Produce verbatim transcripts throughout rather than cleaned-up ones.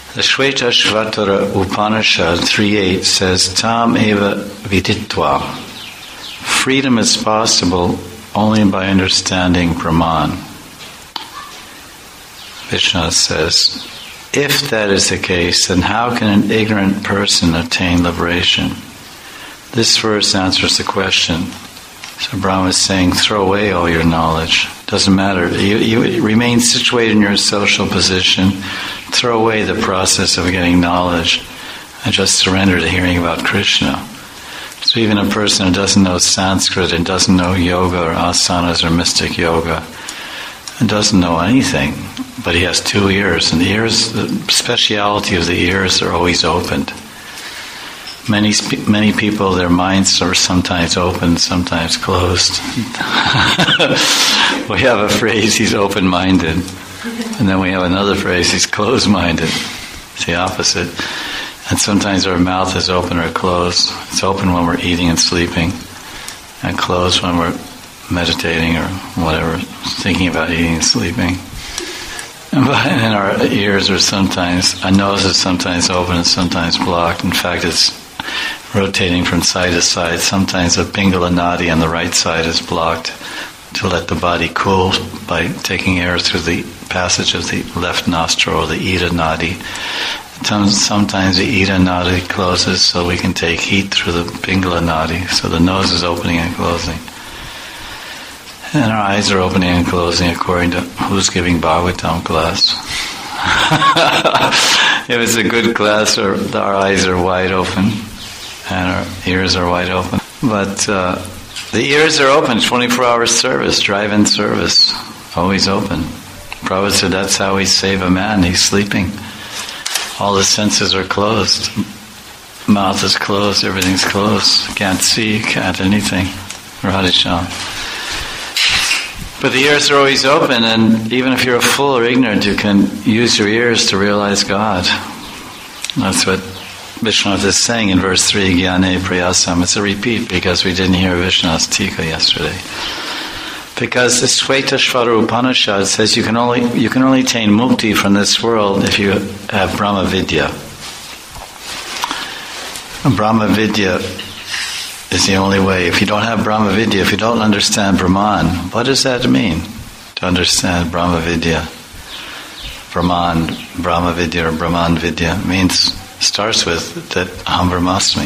The Shvetashvatara Upanishad three eight says, Tam eva viditva. Freedom is possible only by understanding Brahman. Vishnu says, if that is the case, then how can an ignorant person attain liberation? This verse answers the question. So Brahma is saying, throw away all your knowledge. Doesn't matter. You, you remain situated in your social position. Throw away the process of getting knowledge and just surrender to hearing about Krishna. So even a person who doesn't know Sanskrit and doesn't know yoga or asanas or mystic yoga and doesn't know anything, but he has two ears, and the ears, the speciality of the ears are always opened. Many many people, their minds are sometimes open, sometimes closed. We have a phrase, he's open-minded. And then we have another phrase, he's closed-minded. It's the opposite. And sometimes our mouth is open or closed. It's open when we're eating and sleeping, and closed when we're meditating or whatever, thinking about eating and sleeping. And our ears are sometimes, our nose is sometimes open and sometimes blocked. In fact, it's rotating from side to side. Sometimes the Pingala Nadi on the right side is blocked to let the body cool by taking air through the passage of the left nostril, or the Ida Nadi. Sometimes the Ida Nadi closes so we can take heat through the Pingala Nadi. So the nose is opening and closing. And our eyes are opening and closing according to who's giving Bhagavatam class. If it's a good class, our, our eyes are wide open and our ears are wide open. But uh, the ears are open, twenty-four hour service, drive-in service, always open. Prabhupada said that's how we save a man, he's sleeping. All the senses are closed. Mouth is closed, everything's closed. Can't see, can't anything. Radhisham. But the ears are always open, and even if you're a fool or ignorant, you can use your ears to realize God. That's what Vishwanath is saying in verse three, Gyane Prayasam. It's a repeat because we didn't hear Vishwanath's Tika yesterday. Because the Shvetashvara Upanishad says you can only you can only attain mukti from this world if you have Brahma Vidya. Brahma Vidya is the only way. If you don't have Brahma Vidya, if you don't understand Brahman, what does that mean? To understand Brahma Vidya, Brahman, Brahma Vidya or Brahman Vidya means, starts with that Aham Brahmasmi.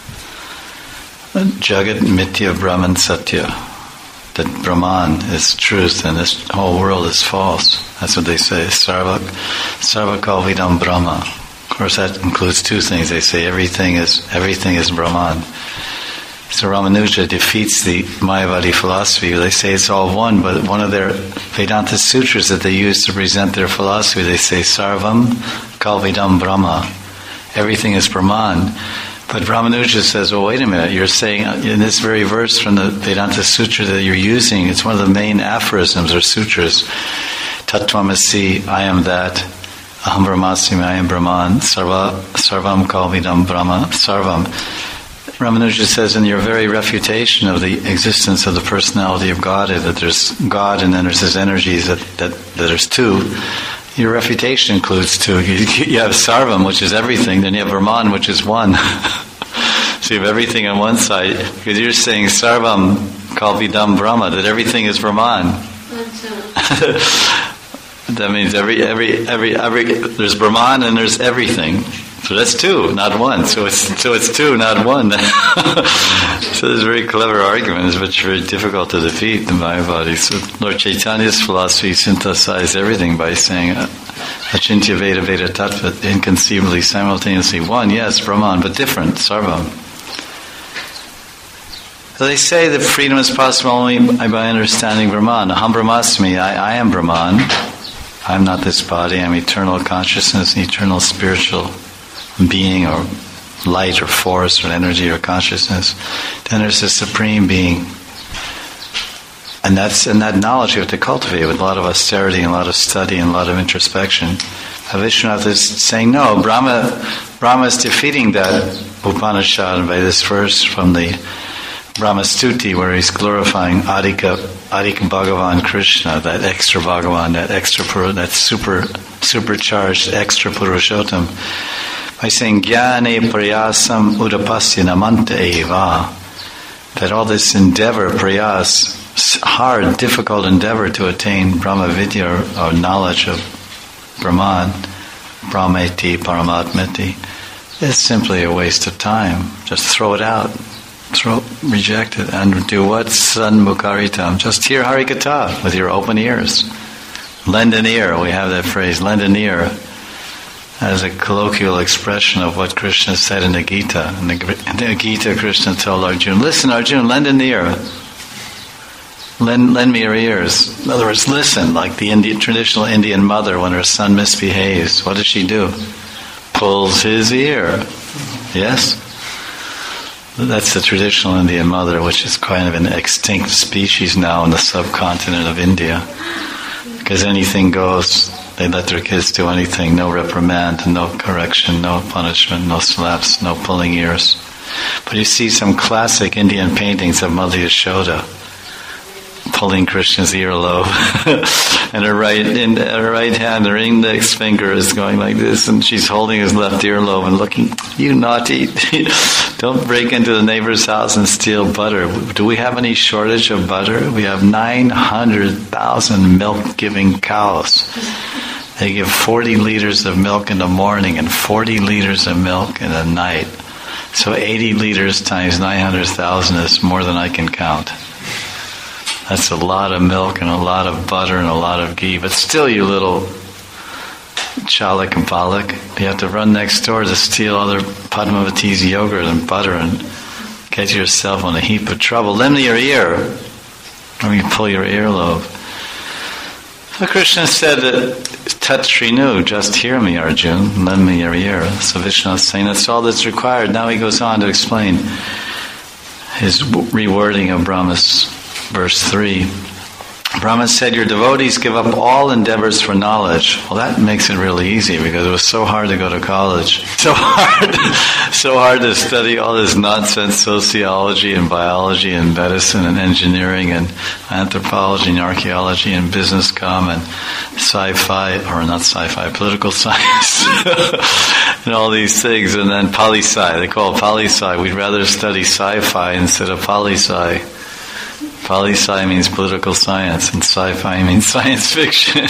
Jagat Mithya Brahman Satya. That Brahman is truth and this whole world is false. That's what they say. Sarva, Sarva Kalvidam Brahma. Of course that includes two things. They say everything is everything is Brahman. So Ramanuja defeats the Mayavadi philosophy. They say it's all one, but one of their Vedanta sutras that they use to present their philosophy, they say Sarvam Kalvidam Brahma. Everything is Brahman. But Ramanuja says, well, wait a minute, you're saying in this very verse from the Vedanta Sutra that you're using, it's one of the main aphorisms or sutras, Tattvamasi, I am that, Aham Brahmasmi, I am Brahman, Sarva, Sarvam Kalvidam Brahma, Sarvam. Ramanuja says in your very refutation of the existence of the personality of God, that there's God and then there's his energies, that, that, that there's two, your refutation includes two. You, you have Sarvam, which is everything, then you have Brahman, which is one. So you have everything on one side, because you're saying Sarvam Kalvidam Brahma, that everything is Brahman. That means every, every, every, every, there's Brahman and there's everything. So that's two, not one. So it's so it's two, not one. So there's very clever arguments, which are very difficult to defeat the Mayavadis. So Lord Chaitanya's philosophy synthesized everything by saying Achintya Veda Veda Tattva, inconceivably, simultaneously one, yes, Brahman, but different, Sarvam. So they say that freedom is possible only by understanding Brahman. Aham Brahmasmi, I, I am Brahman. I'm not this body, I'm eternal consciousness, eternal spiritual being or light or force or energy or consciousness. Then there's the supreme being. And that's and that knowledge you have to cultivate with a lot of austerity and a lot of study and a lot of introspection. Vishwanath is saying, no, Brahma Brahma is defeating that Upanishad by this verse from the Brahma Stuti, where he's glorifying Adhika, Adhika Bhagavan Krishna, that extra Bhagavan, that extra, that super supercharged extra Purushottam by saying Jnane Prayasam Udapasya Namanta Eva, that all this endeavor, prayas, hard, difficult endeavor to attain Brahma Vidya or knowledge of Brahman, Brahmeti, Paramatmeti, is simply a waste of time. Just throw it out. Throw, reject it, and do what? Sanmukaritam. Just hear Harikatha with your open ears. Lend an ear, we have that phrase, lend an ear, as a colloquial expression of what Krishna said in the Gita. In the, in the Gita, Krishna told Arjuna, listen Arjuna, lend an ear. Lend, lend me your ears. In other words, listen, like the Indian, traditional Indian mother when her son misbehaves. What does she do? Pulls his ear. Yes? That's the traditional Indian mother, which is kind of an extinct species now in the subcontinent of India. Because anything goes, they let their kids do anything, no reprimand, no correction, no punishment, no slaps, no pulling ears. But you see some classic Indian paintings of Mother Yashoda pulling Krishna's earlobe, and her right in her right hand, her index finger is going like this, and she's holding his left earlobe and looking, you naughty, don't break into the neighbor's house and steal butter. Do we have any shortage of butter? We have nine hundred thousand milk-giving cows. They give forty liters of milk in the morning and forty liters of milk in the night. So eighty liters times nine hundred thousand is more than I can count. That's a lot of milk and a lot of butter and a lot of ghee. But still, you little chalak and balak, you have to run next door to steal other Padmavati's yogurt and butter and get yourself on a heap of trouble. Lend me your ear. Let me pull your earlobe. So Krishna said that Tat Shrinu, just hear me, Arjuna, lend me your ear. So Vishnu is saying that's all that's required. Now he goes on to explain his rewording of Brahma's verse three. Brahma said, your devotees give up all endeavors for knowledge. Well, that makes it really easy because it was so hard to go to college. So hard, so hard to study all this nonsense, sociology and biology and medicine and engineering and anthropology and archaeology and business comm and sci-fi, or not sci-fi, political science and all these things. And then poli-sci, they call it poli-sci. We'd rather study sci-fi instead of poli-sci. Poli-sci means political science, and sci-fi means science fiction.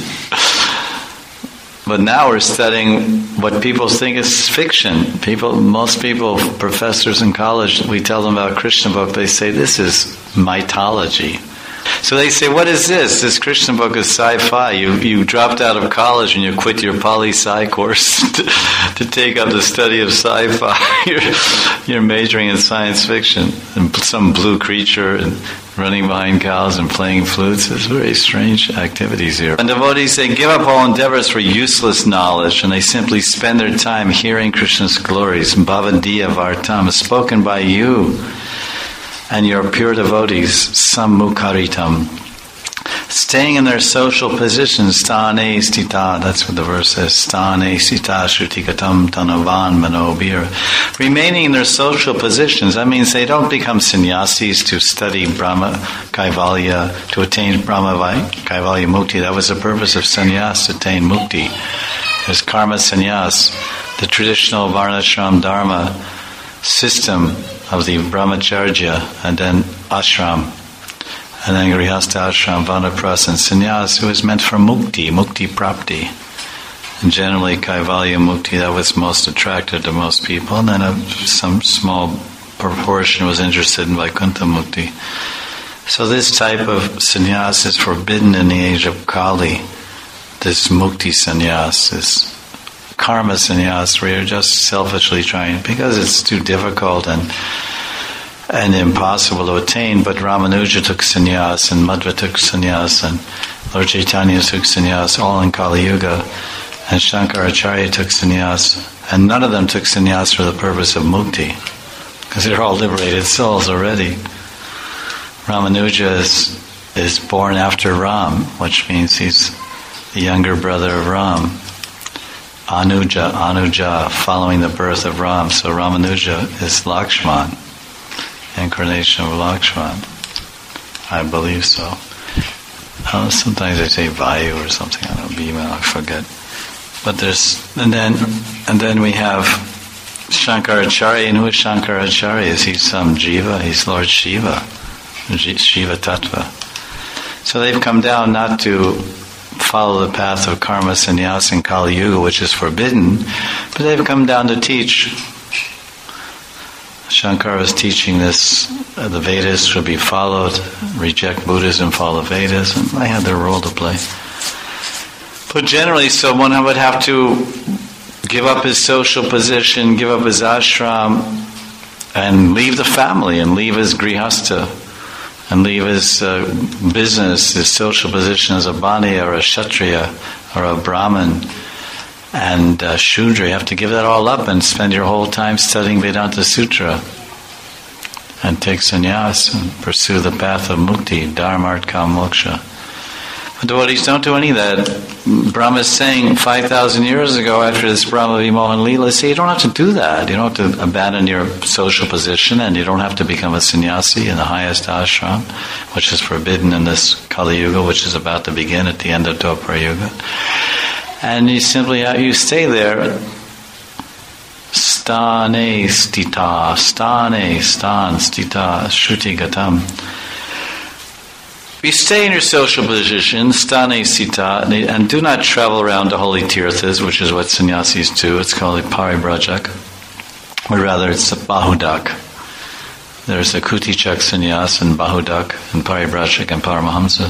But now we're studying what people think is fiction. People, most people, professors in college, we tell them about Krishna book, they say, this is mythology. So they say, what is this? This Krishna book is sci-fi. You you dropped out of college and you quit your poli-sci course to, to take up the study of sci-fi. You're, you're majoring in science fiction. And some blue creature and running behind cows and playing flutes. It's very strange activities here. And devotees, they give up all endeavors for useless knowledge, and they simply spend their time hearing Krishna's glories. Bhavadiya Vartam is spoken by you and your pure devotees, Sammukaritam. Staying in their social positions, Sthane Stita, that's what the verse says, Sthane Stita Shrutikatam Tanavan Manobir. Remaining in their social positions, that means they don't become sannyasis to study Brahma Kaivalya, to attain Brahma Kaivalya Mukti. That was the purpose of sannyas, to attain Mukti. There's karma sannyas, the traditional Varnashram Dharma system of the Brahmacharya, and then ashram, and then grihastha ashram, vanaprastha, and sannyas, who is meant for mukti, mukti prapti. And generally kaivalya mukti, that was most attractive to most people, and then a, some small proportion was interested in Vaikuntha mukti. So this type of sannyas is forbidden in the age of Kali. This mukti sannyas, this karma sannyas, where you're just selfishly trying, because it's too difficult and and impossible to attain. But Ramanuja took sannyas, and Madhva took sannyas, and Lord Chaitanya took sannyas, all in Kali Yuga, and Shankaracharya took sannyas, and none of them took sannyas for the purpose of mukti, because they're all liberated souls already. Ramanuja is, is born after Ram, which means he's the younger brother of Ram. Anuja, Anuja, following the birth of Ram. So Ramanuja is Lakshman, incarnation of Lakshman. I believe so. Uh, sometimes they say Vayu or something. I don't know, Bhima, I forget. But there's and then and then we have Shankaracharya. And who is Shankaracharya? Is he some jiva? He's Lord Shiva, Shiva Tattva. So they've come down not to follow the path of karma sannyas in Kali Yuga, which is forbidden, but they've come down to teach. Shankara was teaching this, uh, the Vedas should be followed, reject Buddhism, follow Vedas, and they had their role to play. But generally, so one would have to give up his social position, give up his ashram, and leave the family, and leave his grihastha, and leave his uh, business, his social position as a bani or a kshatriya or a brahmin and uh, shudra. You have to give that all up and spend your whole time studying Vedanta Sutra and take sannyas and pursue the path of mukti, dharma, artha, kama, moksha. But devotees don't do any of that. Brahma is saying five thousand years ago, after this Brahma Vimohan Leela, say you don't have to do that. You don't have to abandon your social position, and you don't have to become a sannyasi in the highest ashram, which is forbidden in this Kali Yuga, which is about to begin at the end of Dwapara Yuga. And you simply you stay there. Stane stita, stane, stan, stita, shruti gatam. You stay in your social position, stane sita, and do not travel around to holy tirthas, which is what sannyasis do. It's called a paribrajak, or rather it's a bahudak. There's a kutichak sannyas and bahudak and paribrajak and paramahamsa.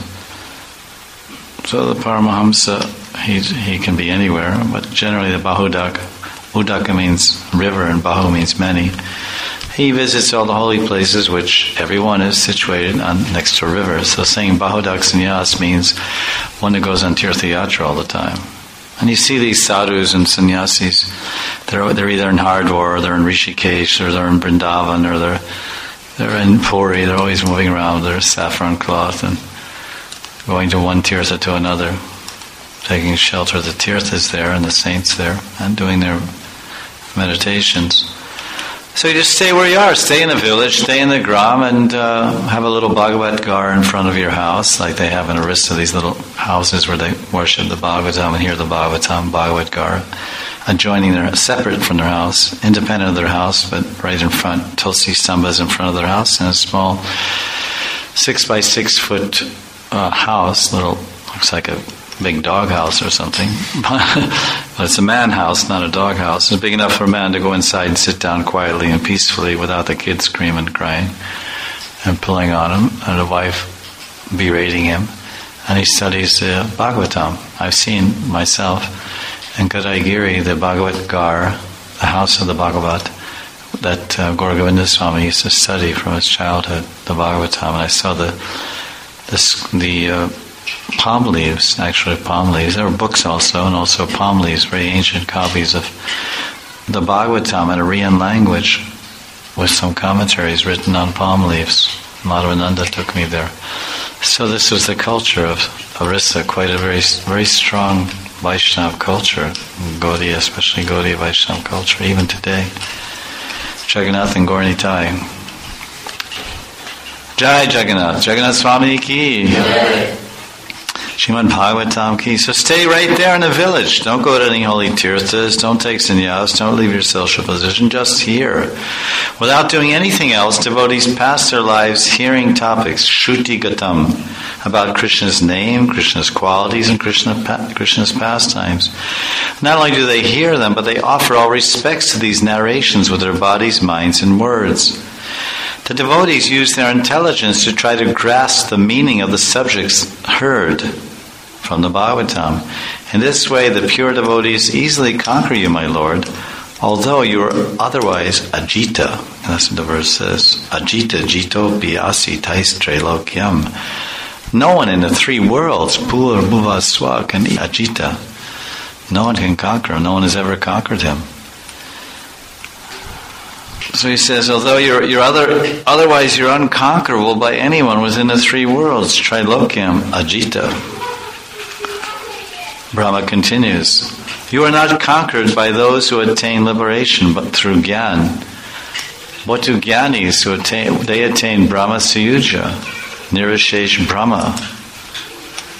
So the paramahamsa, he he can be anywhere, but generally the bahudak, udaka means river and bahu means many. He visits all the holy places, which everyone is situated on next to a river. So saying Bahudak Sannyas means one that goes on Tirtha Yatra all the time. And you see these sadhus and sannyasis, they're, they're either in Hardwar, or they're in Rishikesh, or they're in Vrindavan, or they're, they're in Puri. They're always moving around with their saffron cloth and going to one Tirtha to another, taking shelter of the Tirthas there and the saints there, and doing their meditations. So you just stay where you are, stay in the village, stay in the gram, and uh, have a little Bhagavat Gar in front of your house, like they have in Orissa, these little houses where they worship the Bhagavatam and hear the Bhagavatam, Bhagavat Gar, adjoining their, separate from their house, independent of their house, but right in front. Tulsi Stambha is in front of their house, and a small six by six foot uh, house, little, looks like a big dog house or something. But it's a man house, not a dog house. It's big enough for a man to go inside and sit down quietly and peacefully without the kids screaming and crying and pulling on him, and a wife berating him. And he studies uh, Bhagavatam. I've seen myself in Kadaigiri, the Bhagavat Gar, the house of the Bhagavat, that uh, Gaura Govinda Swami used to study from his childhood, the Bhagavatam. And I saw the, the, the uh, palm leaves, actually palm leaves. There were books also, and also palm leaves, very ancient copies of the Bhagavatam in Aryan language with some commentaries written on palm leaves. Madhavananda took me there. So this was the culture of Orissa, quite a very very strong Vaishnava culture, Gaudiya, especially Gaudiya Vaishnava culture, even today. Jagannath and Gaura Nitai. Jai Jagannath, Jagannath Swami ki. Jai. Srimad Bhagavatam ki. So stay right there in the village. Don't go to any holy tirthas. Don't take sannyas. Don't leave your social position. Just here. Without doing anything else, devotees pass their lives hearing topics, Shruti Gatam, about Krishna's name, Krishna's qualities, and Krishna, Krishna's pastimes. Not only do they hear them, but they offer all respects to these narrations with their bodies, minds, and words. The devotees use their intelligence to try to grasp the meaning of the subjects heard from the Bhagavatam. In this way, the pure devotees easily conquer you, my Lord, although you are otherwise ajita. That's what the verse says. Ajita jito biasi tais trelokyam. No one in the three worlds, Pur, Bhuva, Swa, can be ajita. No one can conquer him. No one has ever conquered him. So he says, although you're, you're other, otherwise you're unconquerable by anyone within the three worlds, Trilokyam, Ajita. Brahma continues, you are not conquered by those who attain liberation, but through Gyan. What do Gyanis who attain? They attain Brahma Suyuja, Nirvishesh Brahma.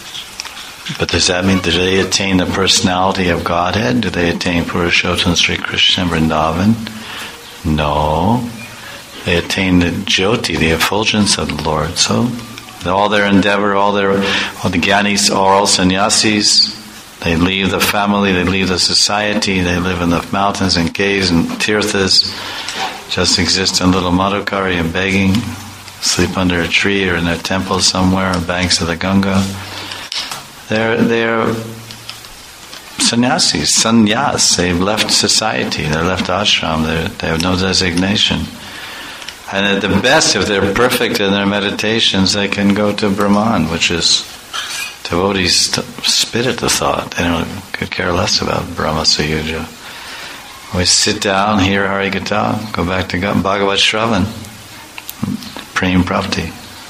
But does that mean, do they attain the personality of Godhead? Do they attain Purushottam Sri Krishna Vrindavan? No. They attain the Jyoti, the effulgence of the Lord. So, all their endeavor, all their, all the Gyanis are all sannyasis. They leave the family, they leave the society, they live in the mountains and caves and tirthas, just exist in little madhukari and begging, sleep under a tree or in a temple somewhere on banks of the Ganga. They're, they're sannyasis, sannyas. They've left society, they've left ashram, they're, they have no designation. And at the best, if they're perfect in their meditations, they can go to Brahman, which is, devotees spit at the thought. They don't could care less about Brahma Sayuja. We sit down, hear Harikatha, go back to Bhagavad Shravan, Prem Prapti.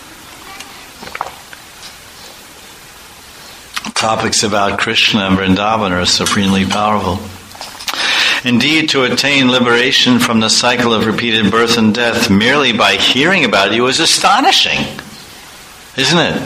Topics about Krishna and Vrindavan are supremely powerful. Indeed, to attain liberation from the cycle of repeated birth and death merely by hearing about you is astonishing, isn't it?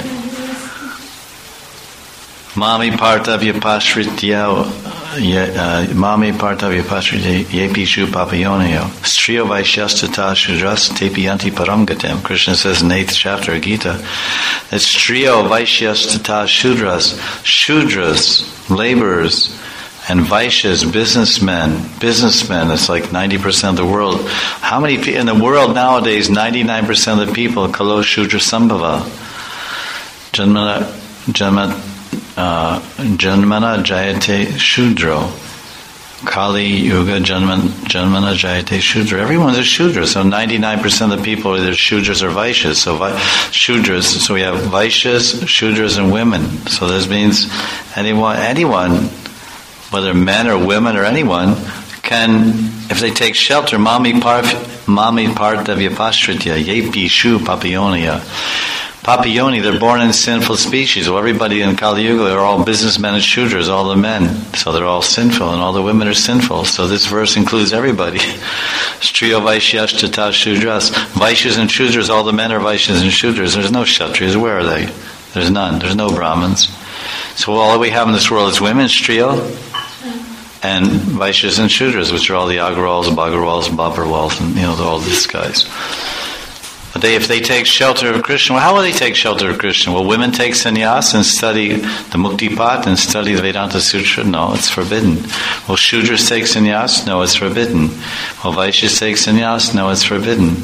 Mami partha vyapashritya Mami partha vyapashritya yepishu papayonayo Striyo vaishyastata shudras tepiyanti paramgatam. Krishna says in the eighth chapter of Gita that Striyo vaishyastata shudras, shudras, laborers, and Vaishyas, businessmen, businessmen, it's like ninety percent of the world. How many people in the world nowadays, ninety-nine percent of the people, Kalo Shudra Sambhava, Janmana, Janmana, uh, Janmana Jayate Shudro, Kali Yuga Janmana, Janmana Jayate Shudra. Everyone's a Shudra, so ninety-nine percent of the people are either Shudras or Vaishyas. So Shudras, so we have Vaishyas, Shudras, and women. So this means anyone, anyone, whether men or women or anyone, can, if they take shelter, mami par, mami partha vyapashritya, yepi shu papayonia. Papayoni, they're born in sinful species. Well, everybody in Kali Yuga, they're all businessmen and shudras, all the men. So they're all sinful, and all the women are sinful. So this verse includes everybody. Striyo vaishyashtata shudras. Vaishyas and shudras, all the men are vaishyas and shudras. There's no kshatriyas. Where are they? There's none. There's no brahmins. So all we have in this world is women, striyo, and Vaishyas and Shudras, which are all the Agarwals, Bhagarwals, Babarwals, and you know, all these guys. But they, if they take shelter of Krishna, well, how will they take shelter of Krishna? Will women take sannyas and study the Mukti Path and study the Vedanta Sutra? No, it's forbidden. Will Shudras take sannyas? No, it's forbidden. Will Vaishyas take sannyas? No, it's forbidden.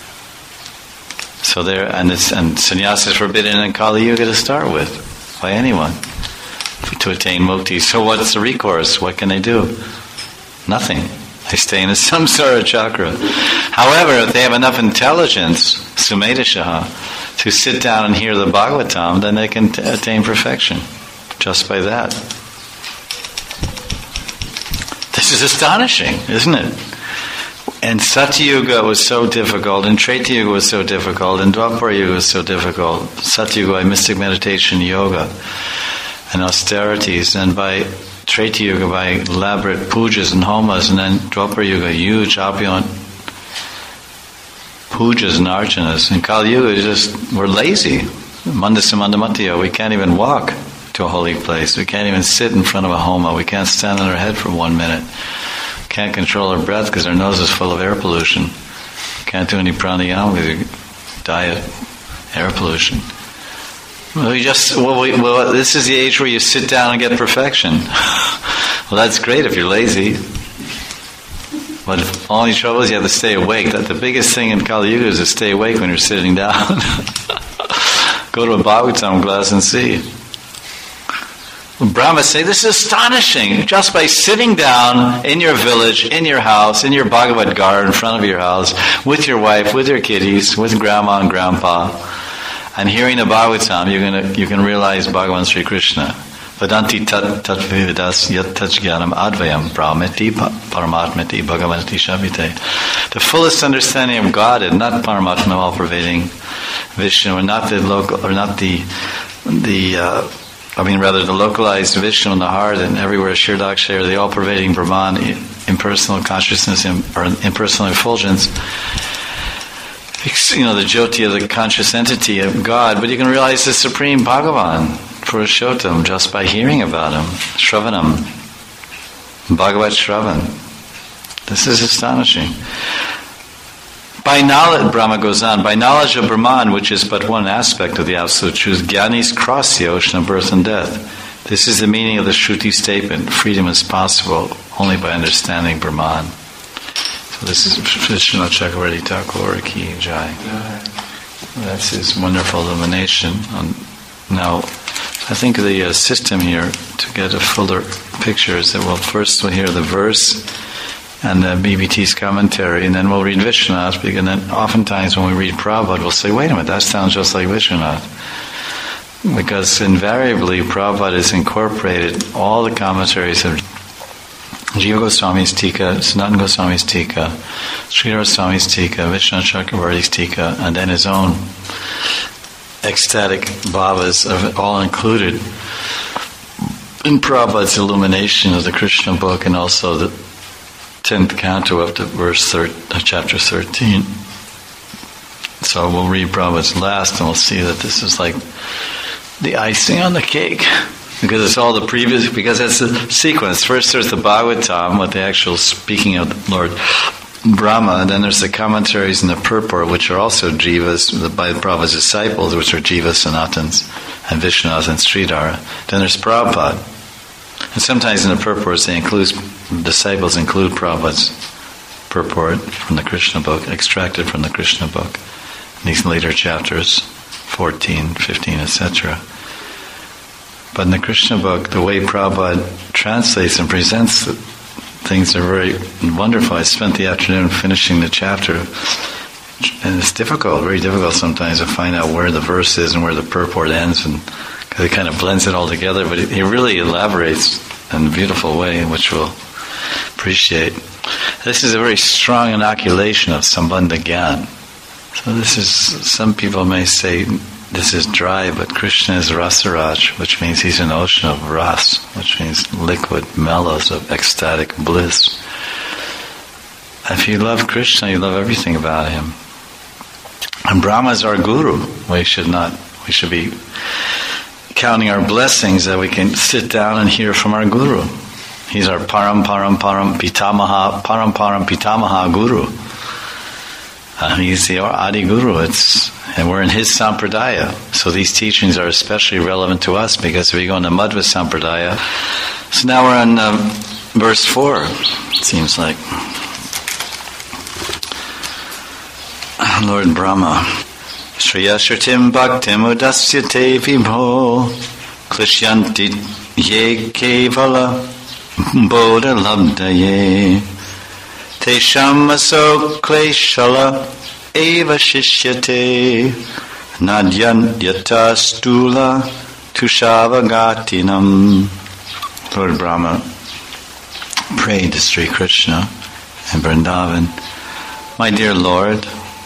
So there, and it's and sannyas is forbidden in Kali Yuga to start with by anyone to attain mukti. So what's the recourse? What can they do? Nothing. They stay in a samsara chakra. However, if they have enough intelligence, sumedashaha, to sit down and hear the Bhagavatam, then they can t- attain perfection just by that. This is astonishing, isn't it? And Satyuga was so difficult, and Treta Yuga was so difficult, and Dwapara Yuga was so difficult. Satyuga by mystic meditation, yoga, and austerities, and by Treta Yuga by elaborate pujas and homas, and then Dwapara Yuga, huge opulent pujas and archanas. In Kali Yuga, just we're lazy. Mandasa Mandamatiya, we can't even walk to a holy place. We can't even sit in front of a homa. We can't stand on our head for one minute. We can't control our breath because our nose is full of air pollution. We can't do any pranayama because we die of air pollution. Well, we just well, we, well, this is the age where you sit down and get perfection. Well, that's great if you're lazy. But if only trouble is you have to stay awake. That the biggest thing in Kali Yuga is to stay awake when you're sitting down. Go to a Bhagavatam class and see. Brahmas say, this is astonishing. Just by sitting down in your village, in your house, in your Bhagavad Gar in front of your house, with your wife, with your kiddies, with grandma and grandpa, and hearing the Bhagavatam, you're gonna you can realize Bhagavan Sri Krishna. Vadanti tat tat vividas yat tat jnanam advayam brahmeti paramatmeti bhagavanti shabite. The fullest understanding of God and not Paramatma, all-pervading Vishnu, or not the local, or not the the. Uh, I mean, rather the localized Vishnu in the heart and everywhere Shirdakshay, or the all-pervading Brahman, impersonal consciousness or impersonal effulgence. You know, the Jyoti of the conscious entity of God, but you can realize the Supreme Bhagavan. Purushottam just by hearing about him. Shravanam. Bhagavat Shravan. This is astonishing. By knowledge, Brahma goes on, by knowledge of Brahman, which is but one aspect of the Absolute Truth, Gyanis cross the ocean of birth and death. This is the meaning of the Shruti statement, freedom is possible only by understanding Brahman. So this is Vishwanath Chakravarti Thakur Ki Jai. That's his wonderful illumination. Um, now, I think the uh, system here to get a fuller picture is that we'll first we'll hear the verse and the B B T's commentary, and then we'll read Vishwanath, and then oftentimes when we read Prabhupada, we'll say, wait a minute, that sounds just like Vishwanath. Because invariably, Prabhupada has incorporated all the commentaries of Jiva Goswami's Tika, Sanatana Goswami's Tika, Sridhar Swami's Tika, Vishwanath Chakravarti's Tika, and then his own ecstatic bhavas of it all included in Prabhupada's illumination of the Krishna book and also the tenth canto up to verse thir- uh, chapter thirteen. So we'll read Prabhupada's last and we'll see that this is like the icing on the cake. Because it's all the previous, because that's the sequence. First there's the Bhagavatam with the actual speaking of the Lord Brahma, and then there's the commentaries and the purport, which are also jivas by Prabhupada's disciples, which are Jiva, Sanatans, and Vishwanath and Sridhara. Then there's Prabhupada. And sometimes in the purports, they include, disciples include Prabhupada's purport from the Krishna book, extracted from the Krishna book, in these later chapters, fourteen, fifteen, et cetera. But in the Krishna book, the way Prabhupada translates and presents the things are very wonderful. I spent the afternoon finishing the chapter, and it's difficult, very difficult sometimes to find out where the verse is and where the purport ends, and because it kind of blends it all together, but he really elaborates in a beautiful way, which we'll appreciate. This is a very strong inoculation of Sambandha Gyan. So this is, some people may say this is dry, but Krishna is Rasaraj, which means he's an ocean of ras, which means liquid mellows of ecstatic bliss. If you love Krishna, you love everything about him. And Brahma is our guru. We should not, we should be counting our blessings that we can sit down and hear from our guru. He's our param param param pitamaha param param pitamaha guru. Uh, he's the Adi Guru. It's and we're in his sampradaya. So these teachings are especially relevant to us because we go into Madhva sampradaya. So now we're on uh, verse four. It seems like Lord Brahma. Shriya Shritim Bhaktim Udasyate Vibho Klishyanti Ye Kevala Bodha Labdaye Tesham Aso Kleshala Eva Shishyate Nadyan Yata Stula Tushavagatinam. Lord Brahma prayed to Sri Krishna in Vrindavan, my dear Lord,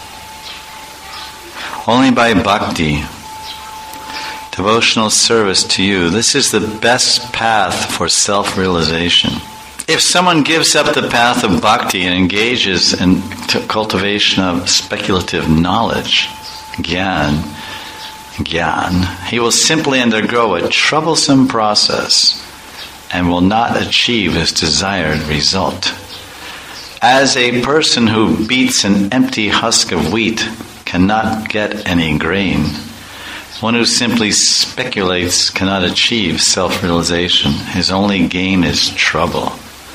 only by bhakti, devotional service to you, this is the best path for self-realization. If someone gives up the path of bhakti and engages in t- cultivation of speculative knowledge, gyan, gyan, he will simply undergo a troublesome process and will not achieve his desired result. As a person who beats an empty husk of wheat cannot get any grain, one who simply speculates cannot achieve self-realization. His only gain is trouble.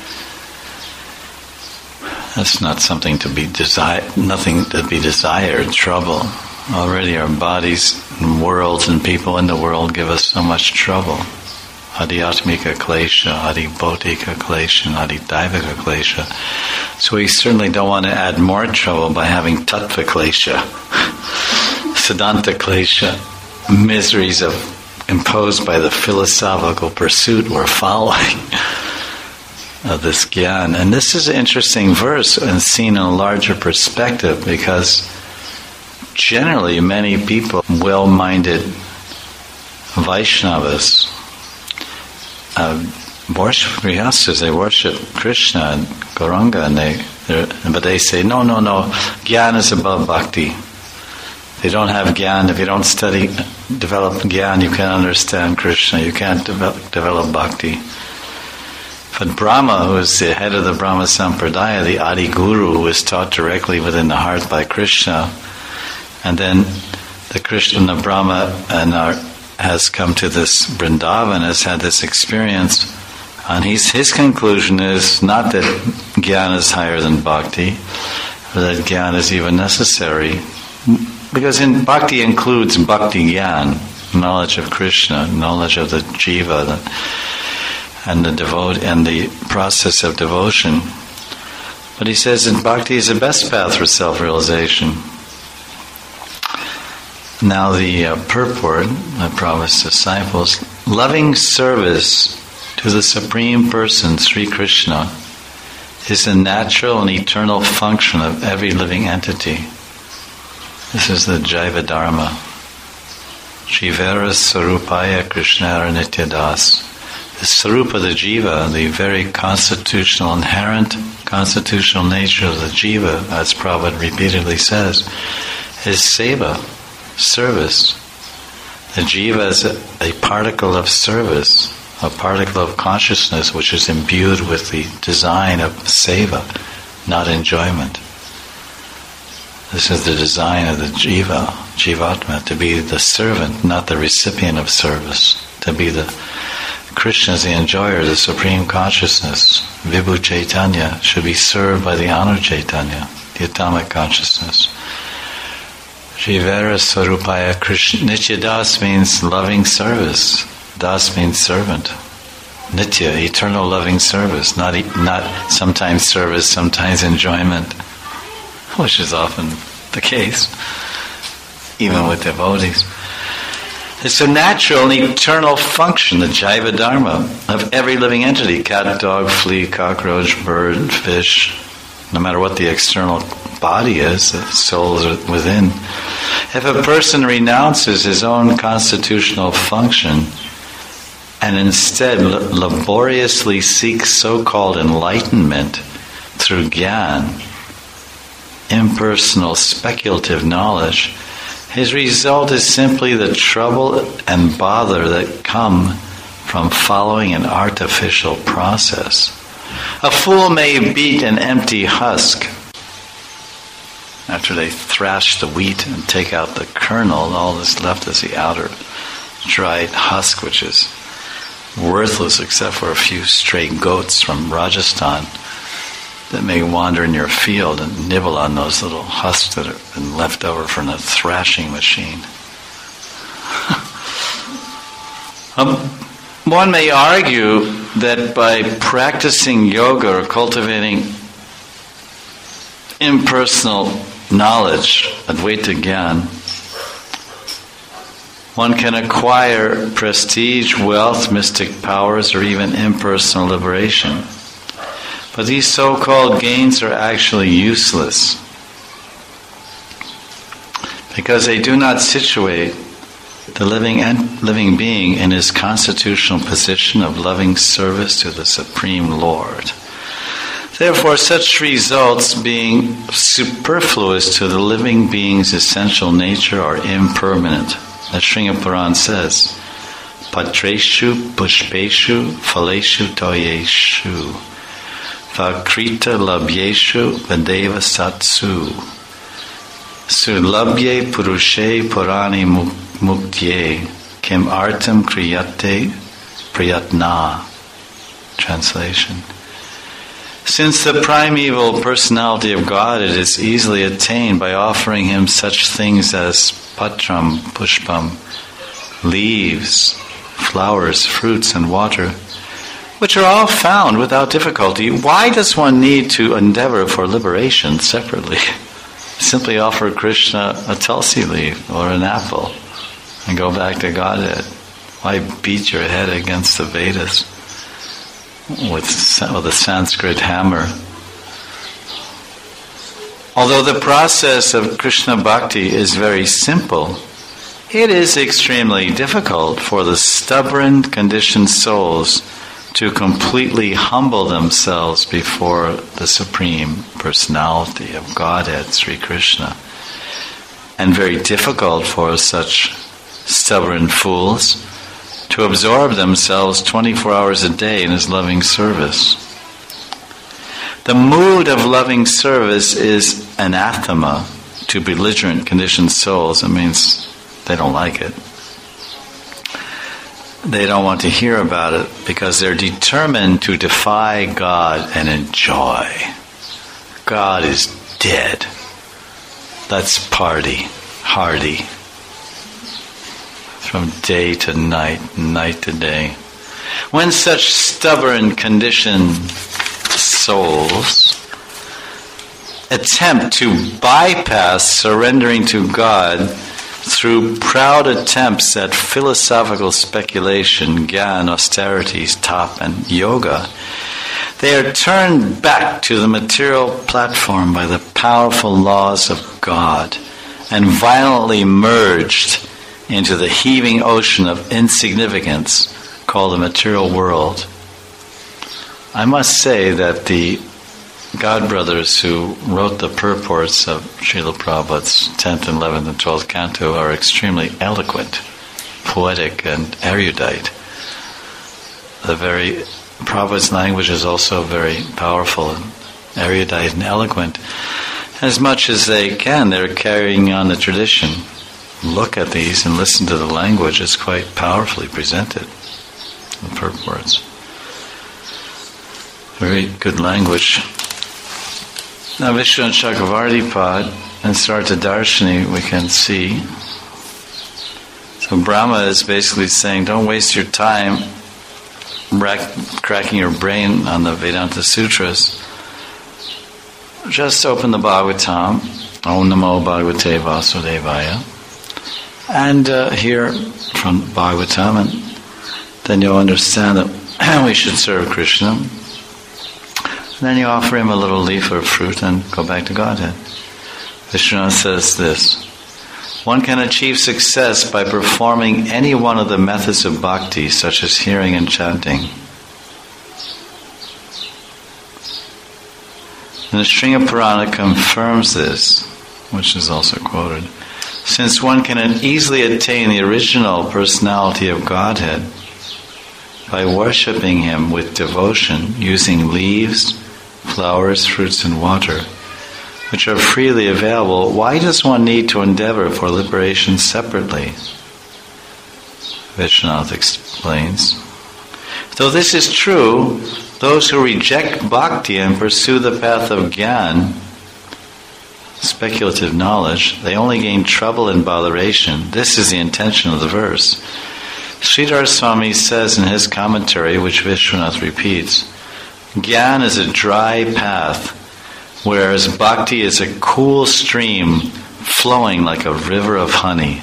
That's not something to be desired, nothing to be desired, trouble. Already our bodies and worlds and people in the world give us so much trouble. Adhyatmika klesha, adhibhautika klesha, adhidaivika klesha. So we certainly don't want to add more trouble by having tattva klesha, siddhanta klesha, miseries of imposed by the philosophical pursuit we're following of this gyan. And this is an interesting verse and seen in a larger perspective because generally many people, well-minded Vaishnavas, uh, worship Grihastas, they worship Krishna and Gauranga, and they, but they say, no, no, no, gyan is above bhakti. They don't have gyan. If you don't study develop Gyan, you can't understand Krishna, you can't develop, develop Bhakti. But Brahma, who is the head of the Brahma Sampradaya, the Adi Guru, who is taught directly within the heart by Krishna, and then the Krishna, the Brahma, and our, has come to this Vrindavan, has had this experience, and he's, his conclusion is not that Gyan is higher than Bhakti, or that Gyan is even necessary, because in Bhakti includes Bhakti Gyan, knowledge of Krishna, knowledge of the Jiva, the, and the devote and the process of devotion. But he says that Bhakti is the best path for self-realization. Now the uh, purport, the Prabhupada's disciples, loving service to the Supreme Person, Sri Krishna, is a natural and eternal function of every living entity. This is the Jaiva Dharma. Jivara Sarupaya Krishnara Nityadas. The Sarupa, the Jiva, the very constitutional, inherent constitutional nature of the Jiva, as Prabhupada repeatedly says, is seva, service. The Jiva is a, a particle of service, a particle of consciousness which is imbued with the design of seva, not enjoyment. This is the design of the Jiva, Jivatma, to be the servant, not the recipient of service, to be the Krishna is the enjoyer, the supreme consciousness. Vibhu Chaitanya should be served by the Anu Chaitanya, the atomic consciousness. Jivara Sarupaya Krishna. Nitya Das means loving service. Das means servant. Nitya, eternal loving service, not not sometimes service, sometimes enjoyment, which is often the case, even with devotees. It's a natural and eternal function, the Jaiva Dharma, of every living entity, cat, dog, flea, cockroach, bird, fish, no matter what the external body is, the soul is within. If a person renounces his own constitutional function and instead laboriously seeks so-called enlightenment through Gyan, impersonal speculative knowledge, his result is simply the trouble and bother that come from following an artificial process. A fool may beat an empty husk. After they thrash the wheat and take out the kernel, all that's left is the outer dried husk, which is worthless except for a few stray goats from Rajasthan that may wander in your field and nibble on those little husks that have been left over from the thrashing machine. um, one may argue that by practicing yoga or cultivating impersonal knowledge, Advaita Gyan, one can acquire prestige, wealth, mystic powers, or even impersonal liberation. But these so-called gains are actually useless because they do not situate the living and living being in his constitutional position of loving service to the Supreme Lord. Therefore, such results, being superfluous to the living being's essential nature, are impermanent. As Sringa Puran says, Patreshu pushpeshu phaleshu toyeshu Vakrita labhyeshu vadeva satsu Sulabhye purushe purani muktye kim artam kriyate priyatna. Translation. Since the primeval personality of God, it is easily attained by offering him such things as patram, pushpam, leaves, flowers, fruits, and water, which are all found without difficulty. Why does one need to endeavor for liberation separately? Simply offer Krishna a tulsi leaf or an apple and go back to Godhead. Why beat your head against the Vedas with, with a Sanskrit hammer? Although the process of Krishna Bhakti is very simple, it is extremely difficult for the stubborn, conditioned souls to completely humble themselves before the Supreme Personality of Godhead, Sri Krishna, and very difficult for such stubborn fools, to absorb themselves twenty-four hours a day in his loving service. The mood of loving service is anathema to belligerent conditioned souls. It means they don't like it. They don't want to hear about it because they're determined to defy God and enjoy. God is dead. Let's party, hardy, from day to night, night to day. When such stubborn, conditioned souls attempt to bypass surrendering to God through proud attempts at philosophical speculation, gyan, austerities, tap, and yoga, they are turned back to the material platform by the powerful laws of God and violently merged into the heaving ocean of insignificance called the material world. I must say that the God brothers who wrote the purports of Srila Prabhupada's tenth, eleventh, and twelfth canto are extremely eloquent, poetic, and erudite. The very Prabhupada's language is also very powerful and erudite and eloquent. As much as they can, they're carrying on the tradition. Look at these and listen to the language. It's quite powerfully presented, the purports. Very good language. Now, Vishwanath Chakravarti Pad and Sarta Darshini we can see. So Brahma is basically saying, don't waste your time rack, cracking your brain on the Vedanta Sutras. Just open the Bhagavatam, Om Namo Bhagavate Vasudevaya, and uh, hear from Bhagavatam, and then you'll understand that we should serve Krishna. Then you offer him a little leaf or fruit and go back to Godhead. Vishwanath says this: one can achieve success by performing any one of the methods of bhakti, such as hearing and chanting. And the Shringa Purana confirms this, which is also quoted. Since one can easily attain the original personality of Godhead by worshipping him with devotion, using leaves, flowers, fruits, and water, which are freely available, why does one need to endeavor for liberation separately? Vishwanath explains, though this is true, those who reject bhakti and pursue the path of gyan, speculative knowledge, they only gain trouble and botheration. This is the intention of the verse. Sridhar Swami says in his commentary, which Vishwanath repeats, Gyan is a dry path, whereas bhakti is a cool stream flowing like a river of honey.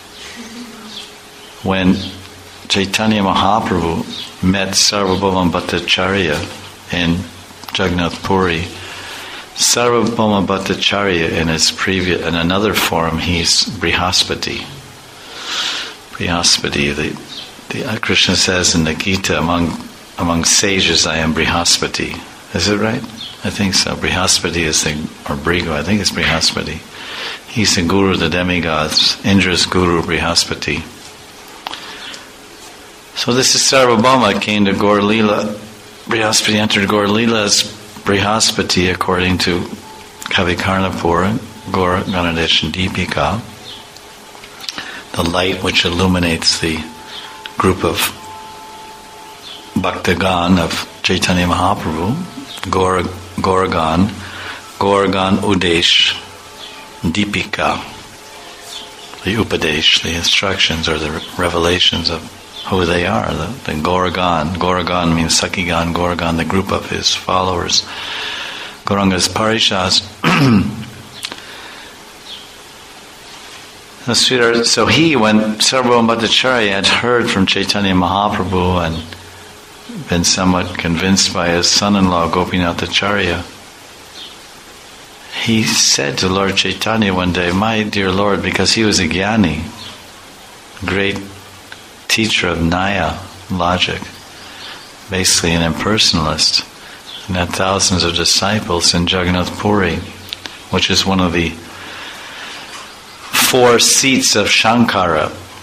When Chaitanya Mahaprabhu met Sarvabhauma Bhattacharya in Jagannath Puri, Sarvabhauma Bhattacharya in his previous, in another form, he's Brihaspati. Brihaspati, the, the Krishna says in the Gita, among among sages I am Brihaspati. Is it right? I think so. Brihaspati is the, or Brigo, I think it's Brihaspati. He's the guru of the demigods, Indra's guru, Brihaspati. So this is Sarvabhauma came to Gaur Leela. Brihaspati entered Gaur Leela as Brihaspati according to Kavikarnapur, Gaur Ganadeshan Deepika, the light which illuminates the group of Bhaktagan of Chaitanya Mahaprabhu, Gaur, Gauragan, Gauragan Udesh Deepika, the Upadesh, the instructions or the revelations of who they are, the, the Gauragan. Gauragan means Sakhigan, Gauragan, the group of his followers. Gauranga's Parishas. So he, when Sarvabhauma Bhattacharya had heard from Chaitanya Mahaprabhu and been somewhat convinced by his son-in-law Gopinathacharya, he said to Lord Chaitanya one day, my dear Lord, because he was a Jnani, great teacher of Nyaya, logic, basically an impersonalist, and had thousands of disciples in Jagannath Puri, which is one of the four seats of Shankara.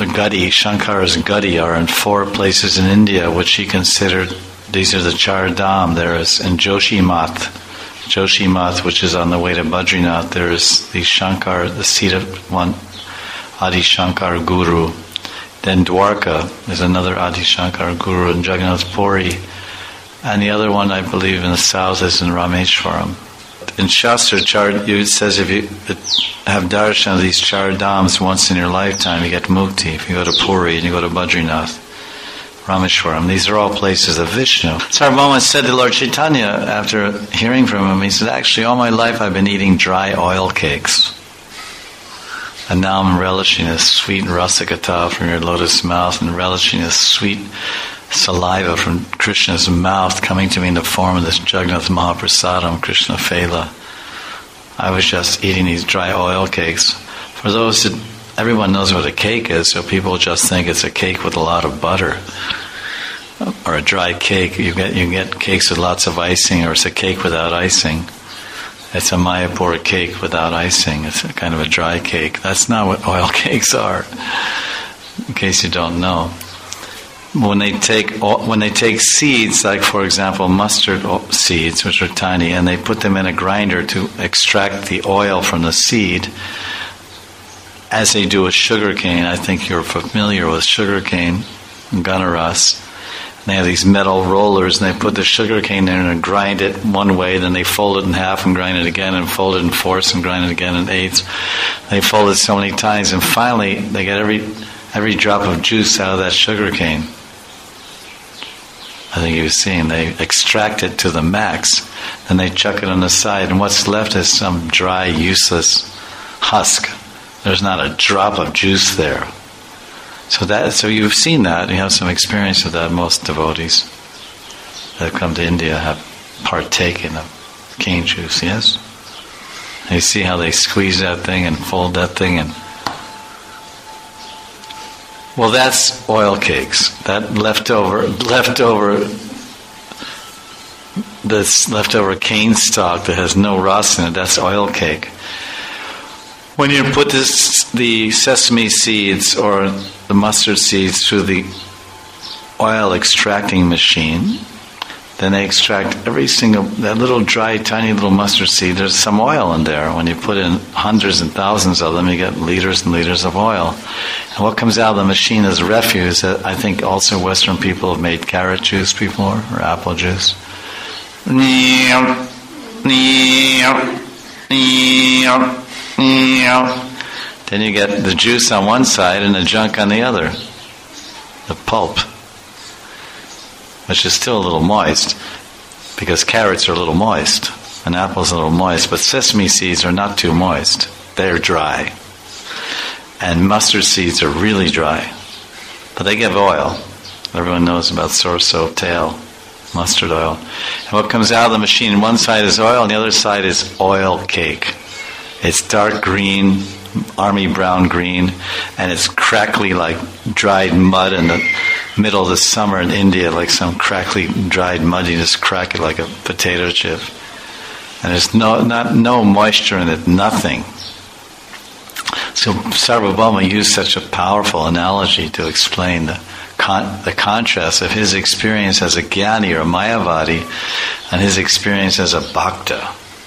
the Gadi, Shankara's Gadi, are in four places in India, which he considered, these are the Char Dham. There is in Joshimath, Joshimath, which is on the way to Badrinath, there is the Shankar, the seat of one Adi Shankar Guru. Then Dwarka is another Adi Shankar Guru, and Jagannath Puri. And the other one, I believe, in the south is in Rameshwaram. In Shastra, char, it says if you have darshan of these Char Dhams once in your lifetime, you get mukti. If you go to Puri and you go to Badrinath, Rameshwaram, these are all places of Vishnu. Sarvabhauma said to Lord Chaitanya, after hearing from him, he said, actually, all my life I've been eating dry oil cakes. And now I'm relishing this sweet rasikata from your lotus mouth and relishing this sweet saliva from Krishna's mouth coming to me in the form of this Jagannath Mahaprasadam, Krishna Fela. I was just eating these dry oil cakes. For those that, everyone knows what a cake is, so people just think it's a cake with a lot of butter. Or a dry cake. You get you get cakes with lots of icing, or it's a cake without icing. It's a Mayapur cake without icing. It's a kind of a dry cake. That's not what oil cakes are, in case you don't know. When they take when they take seeds, like for example mustard seeds, which are tiny, and they put them in a grinder to extract the oil from the seed, as they do with sugarcane. I think you're familiar with sugarcane, Ganaras. They have these metal rollers, and they put the sugarcane in and grind it one way, then they fold it in half and grind it again, and fold it in fourths and grind it again in eighths. They fold it so many times, and finally they get every every drop of juice out of that sugarcane. I think you've seen, they extract it to the max, then they chuck it on the side, and what's left is some dry, useless husk. There's not a drop of juice there. So that, so you've seen that, you have some experience of that. Most devotees that have come to India have partaken of cane juice, yes? And you see how they squeeze that thing and fold that thing and... Well, that's oil cakes. That leftover, leftover, this leftover cane stalk that has no rust in it, that's oil cake. When you put this, the sesame seeds or the mustard seeds through the oil extracting machine, then they extract every single, that little dry, tiny little mustard seed, there's some oil in there. When you put in hundreds and thousands of them, you get liters and liters of oil. And what comes out of the machine is refuse that I think also Western people have made carrot juice before, or apple juice. Then you get the juice on one side and the junk on the other. The pulp. Which is still a little moist, because carrots are a little moist, and apples are a little moist, but sesame seeds are not too moist. They're dry. And mustard seeds are really dry. But they give oil. Everyone knows about sorso tail, mustard oil. And what comes out of the machine, one side is oil, and the other side is oil cake. It's dark green, army brown green, and it's crackly like dried mud in the middle of the summer in India, like some crackly dried mud. You just crack it like a potato chip, and there's no not no moisture in it, nothing. So Sarvabhauma used such a powerful analogy to explain the con- the contrast of his experience as a Jnani or a Mayavadi and his experience as a Bhakta.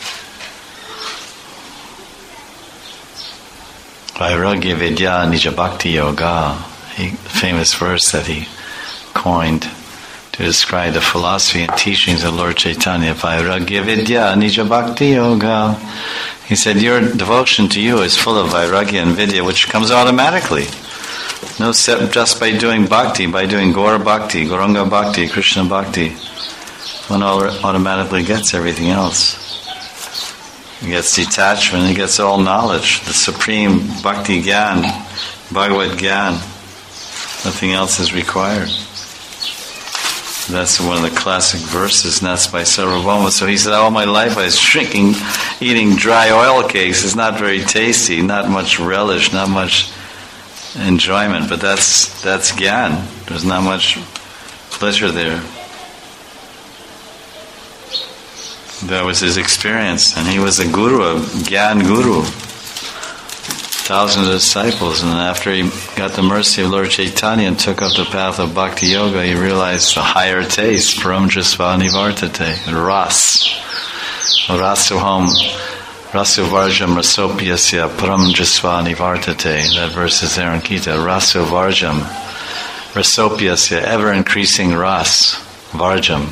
Vairagya Vidya Nija Bhakti Yoga, a famous verse that he coined to describe the philosophy and teachings of Lord Chaitanya. Vairagya Vidya Nija Bhakti Yoga. He said, your devotion to you is full of vairagya and vidya, which comes automatically. No, just by doing bhakti, by doing Gaura Bhakti, Gauranga Bhakti, Krishna Bhakti, one automatically gets everything else. He gets detachment, he gets all knowledge, the supreme bhakti gyan, Bhagavad gyan. Nothing else is required. That's one of the classic verses, and that's by Sarvabhauma. So he said, all my life I was drinking, eating dry oil cakes. It's not very tasty, not much relish, not much enjoyment, but that's that's gyan. There's not much pleasure there. That was his experience, and he was a guru, a gyan guru. thousands of disciples, and after he got the mercy of Lord Chaitanya and took up the path of Bhakti Yoga, he realized the higher taste, Param Drisva Nivartate, Ras. Rasuham, Rasuvarjam Rasopyasya Param Drisva Nivartate. That verse is there in Gita. Rasuvarjam, Rasopyasya, ever increasing ras, Varjam.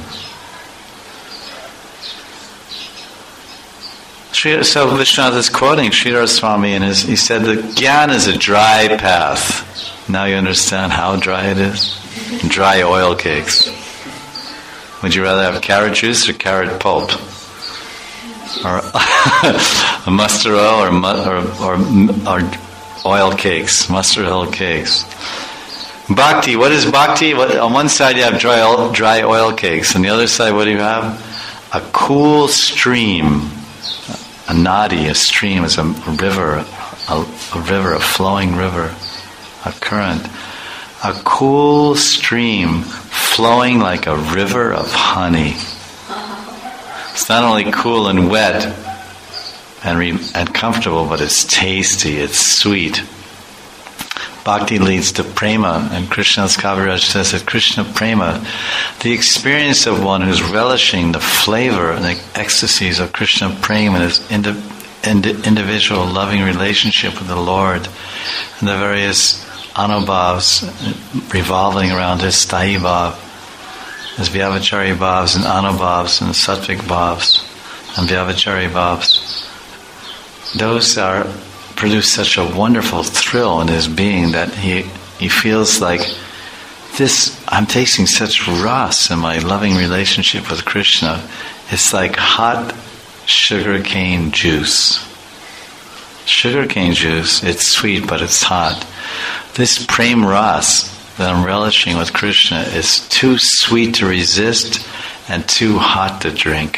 So Vishwanath is quoting Sridhar Swami, and his, he said that Gyan is a dry path. Now you understand how dry it is? Dry oil cakes. Would you rather have carrot juice or carrot pulp? Or a mustard oil or, or, or, or oil cakes, mustard oil cakes. Bhakti, what is bhakti? What, on one side you have dry oil, dry oil cakes. On the other side, what do you have? A cool stream. A nadi, a stream, is a river, a, a river, a flowing river, a current. A cool stream flowing like a river of honey. It's not only cool and wet and, re- and comfortable, but it's tasty, it's sweet. Bhakti leads to prema, and Krishna's Kaviraj says that Krishna prema, the experience of one who's relishing the flavor and the ecstasies of Krishna prema and his indi- indi- individual loving relationship with the Lord, and the various anubhavs revolving around his sthayi bhav, his vyavachari bhavs and anubhavs and sattvic bhavs and vyavachari bhavs. Those are produce such a wonderful thrill in his being that he he feels like this, I'm tasting such ras in my loving relationship with Krishna. It's like hot sugarcane juice. Sugarcane juice, it's sweet but it's hot. This prem ras that I'm relishing with Krishna is too sweet to resist and too hot to drink.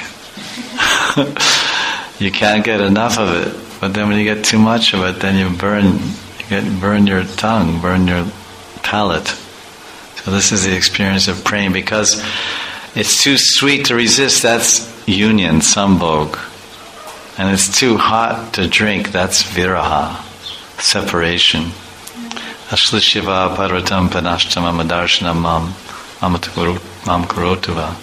You can't get enough of it. But then when you get too much of it, then you burn, you get burn your tongue, burn your palate. So this is the experience of praying, because it's too sweet to resist. That's union, sambhog, and it's too hot to drink. That's viraha, separation. Ashlishiva parvatam panashtam amadarshanam mam amatakuru mam kurotuva.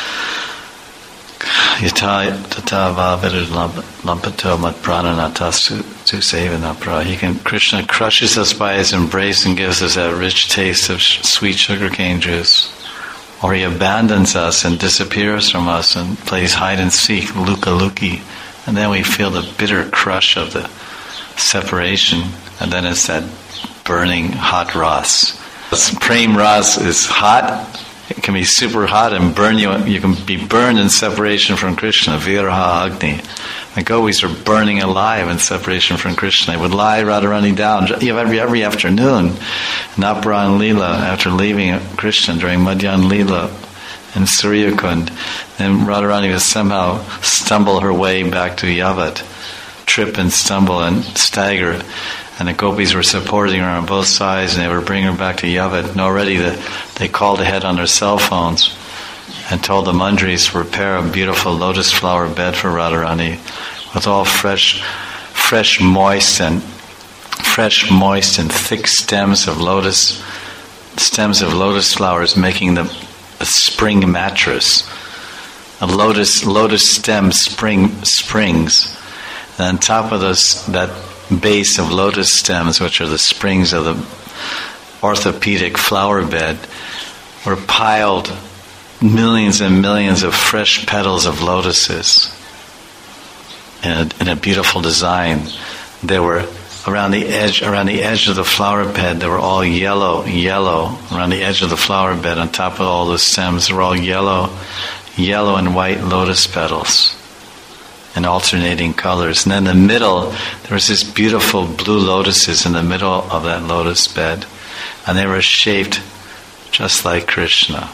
Yata tatava viruddhampato mat prananatas to sevanapra. He can, Krishna crushes us by his embrace and gives us that rich taste of sh- sweet sugarcane juice. Or he abandons us and disappears from us and plays hide and seek, luka luki. And then we feel the bitter crush of the separation. And then it's that burning hot ras. Prem ras is hot. It can be super hot and burn you. You can be burned in separation from Krishna. Viraha Agni. The gopis are burning alive in separation from Krishna. They would lie Radharani down every every afternoon in Aparan Leela, after leaving Krishna during Madhyan Leela in Suryakund. Then Radharani would somehow stumble her way back to Yavat, trip and stumble and stagger. And the gopis were supporting her on both sides, and they were bringing her back to Yavat. And already the, they called ahead on their cell phones and told the mandris to prepare a beautiful lotus flower bed for Radharani with all fresh, fresh, moist and fresh, moist and thick stems of lotus, stems of lotus flowers, making the a spring mattress. A lotus, lotus stem spring springs, and on top of those that base of lotus stems, which are the springs of the orthopedic flower bed, were piled millions and millions of fresh petals of lotuses in a, in a beautiful design. They were around the edge, around the edge of the flower bed. They were all yellow, yellow around the edge of the flower bed. On top of all the stems, they were all yellow, yellow and white lotus petals in alternating colors. And then in the middle, there was this beautiful blue lotuses in the middle of that lotus bed, and they were shaped just like Krishna.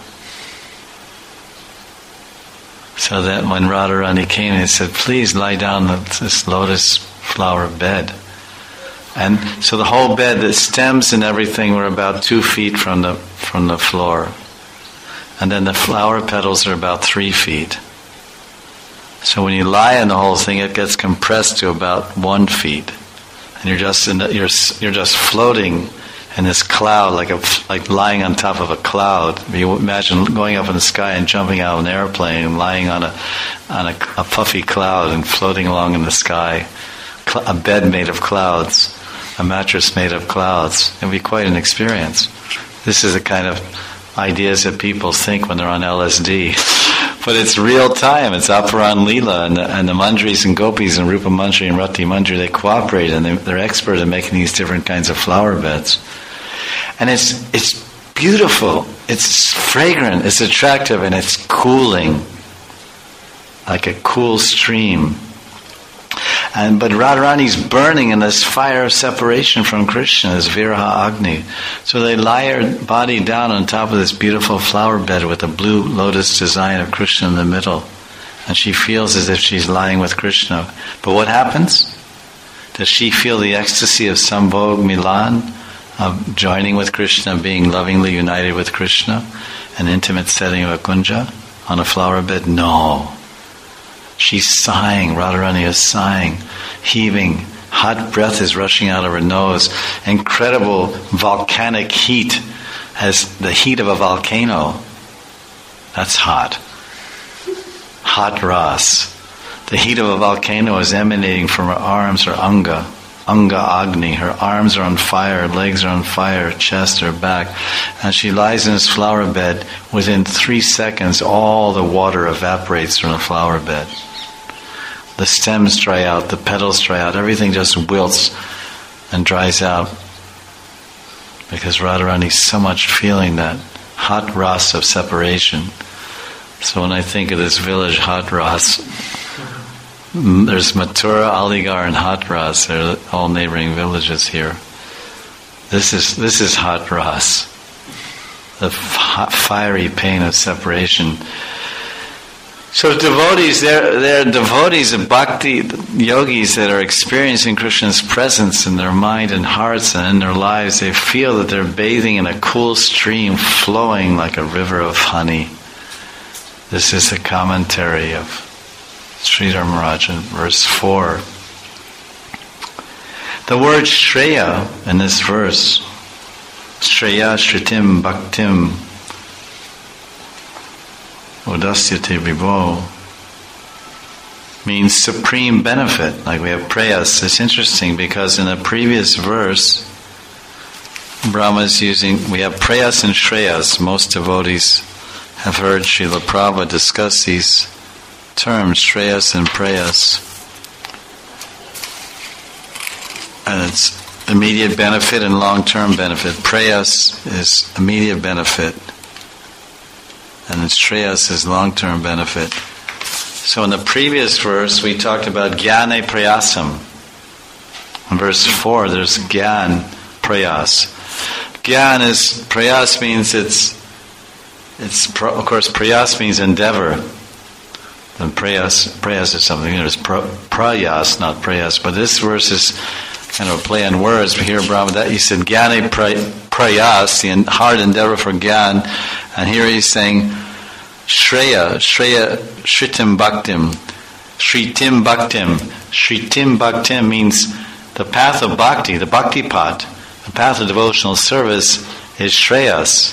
So that when Radharani came, he said, "Please lie down on this lotus flower bed." And so the whole bed, the stems and everything, were about two feet from the from the floor, and then the flower petals are about three feet. So when you lie on the whole thing, it gets compressed to about one feet. and you're just in the, you're you're just floating in this cloud, like a like lying on top of a cloud. You imagine going up in the sky and jumping out of an airplane and lying on a on a, a puffy cloud and floating along in the sky. A bed made of clouds, a mattress made of clouds. It would be quite an experience. This is the kind of ideas that people think when they're on L S D. But it's real time. It's Aparan Leela, and the, and the Manjaris and Gopis and Rupa Manjari and Rati Manjari, they cooperate, and they, they're expert in making these different kinds of flower beds. And it's it's beautiful, it's fragrant, it's attractive, and it's cooling, like a cool stream. And but Radharani's burning in this fire of separation from Krishna, this Viraha Agni. So they lie her body down on top of this beautiful flower bed with a blue lotus design of Krishna in the middle. And she feels as if she's lying with Krishna. But what happens? Does she feel the ecstasy of Sambhog Milan, of joining with Krishna, being lovingly united with Krishna, an intimate setting of a kunja on a flower bed? No. She's sighing, Radharani is sighing, heaving, hot breath is rushing out of her nose, incredible volcanic heat, as the heat of a volcano. That's hot. Hot ras. The heat of a volcano is emanating from her arms, her anga, anga agni. Her arms are on fire, her legs are on fire, her chest, her back. And she lies in this flower bed. Within three seconds, all the water evaporates from the flower bed. The stems dry out, the petals dry out, everything just wilts and dries out. Because Radharani's so much feeling that hot ras of separation. So when I think of this village, Hatras, there's Mathura, Aligarh, and Hatras. They're all neighboring villages here. This is this is Hatras, the hot, fiery pain of separation. So devotees, they're, they're devotees of bhakti, yogis that are experiencing Krishna's presence in their mind and hearts and in their lives. They feel that they're bathing in a cool stream flowing like a river of honey. This is the commentary of Sridhar Maharaj in verse four. The word Shreya in this verse, Shreya Shritim Bhaktim Udasyate Vibho, means supreme benefit. Like we have prayas. It's interesting because in the previous verse, Brahma is using, we have prayas and shreyas. Most devotees have heard Srila Prabhupada discuss these terms, shreyas and prayas. And it's immediate benefit and long-term benefit. Prayas is immediate benefit, and then shreyas is long-term benefit. So in the previous verse, we talked about jnane prayasam. In verse four, there's jnana prayas. Jnana is, prayas means it's, it's of course, prayas means endeavor. And prayas, prayas is something, there's prayas, not prayas. But this verse is kind of a play on words. Here, Brahma, that he said jnane prayas, the hard endeavor for jnana. And here he's saying Shreya, Shreya, Shritim Bhaktim, Shritim Bhaktim. Shritim Bhaktim means the path of bhakti, the bhakti path, the path of devotional service is Shreyas.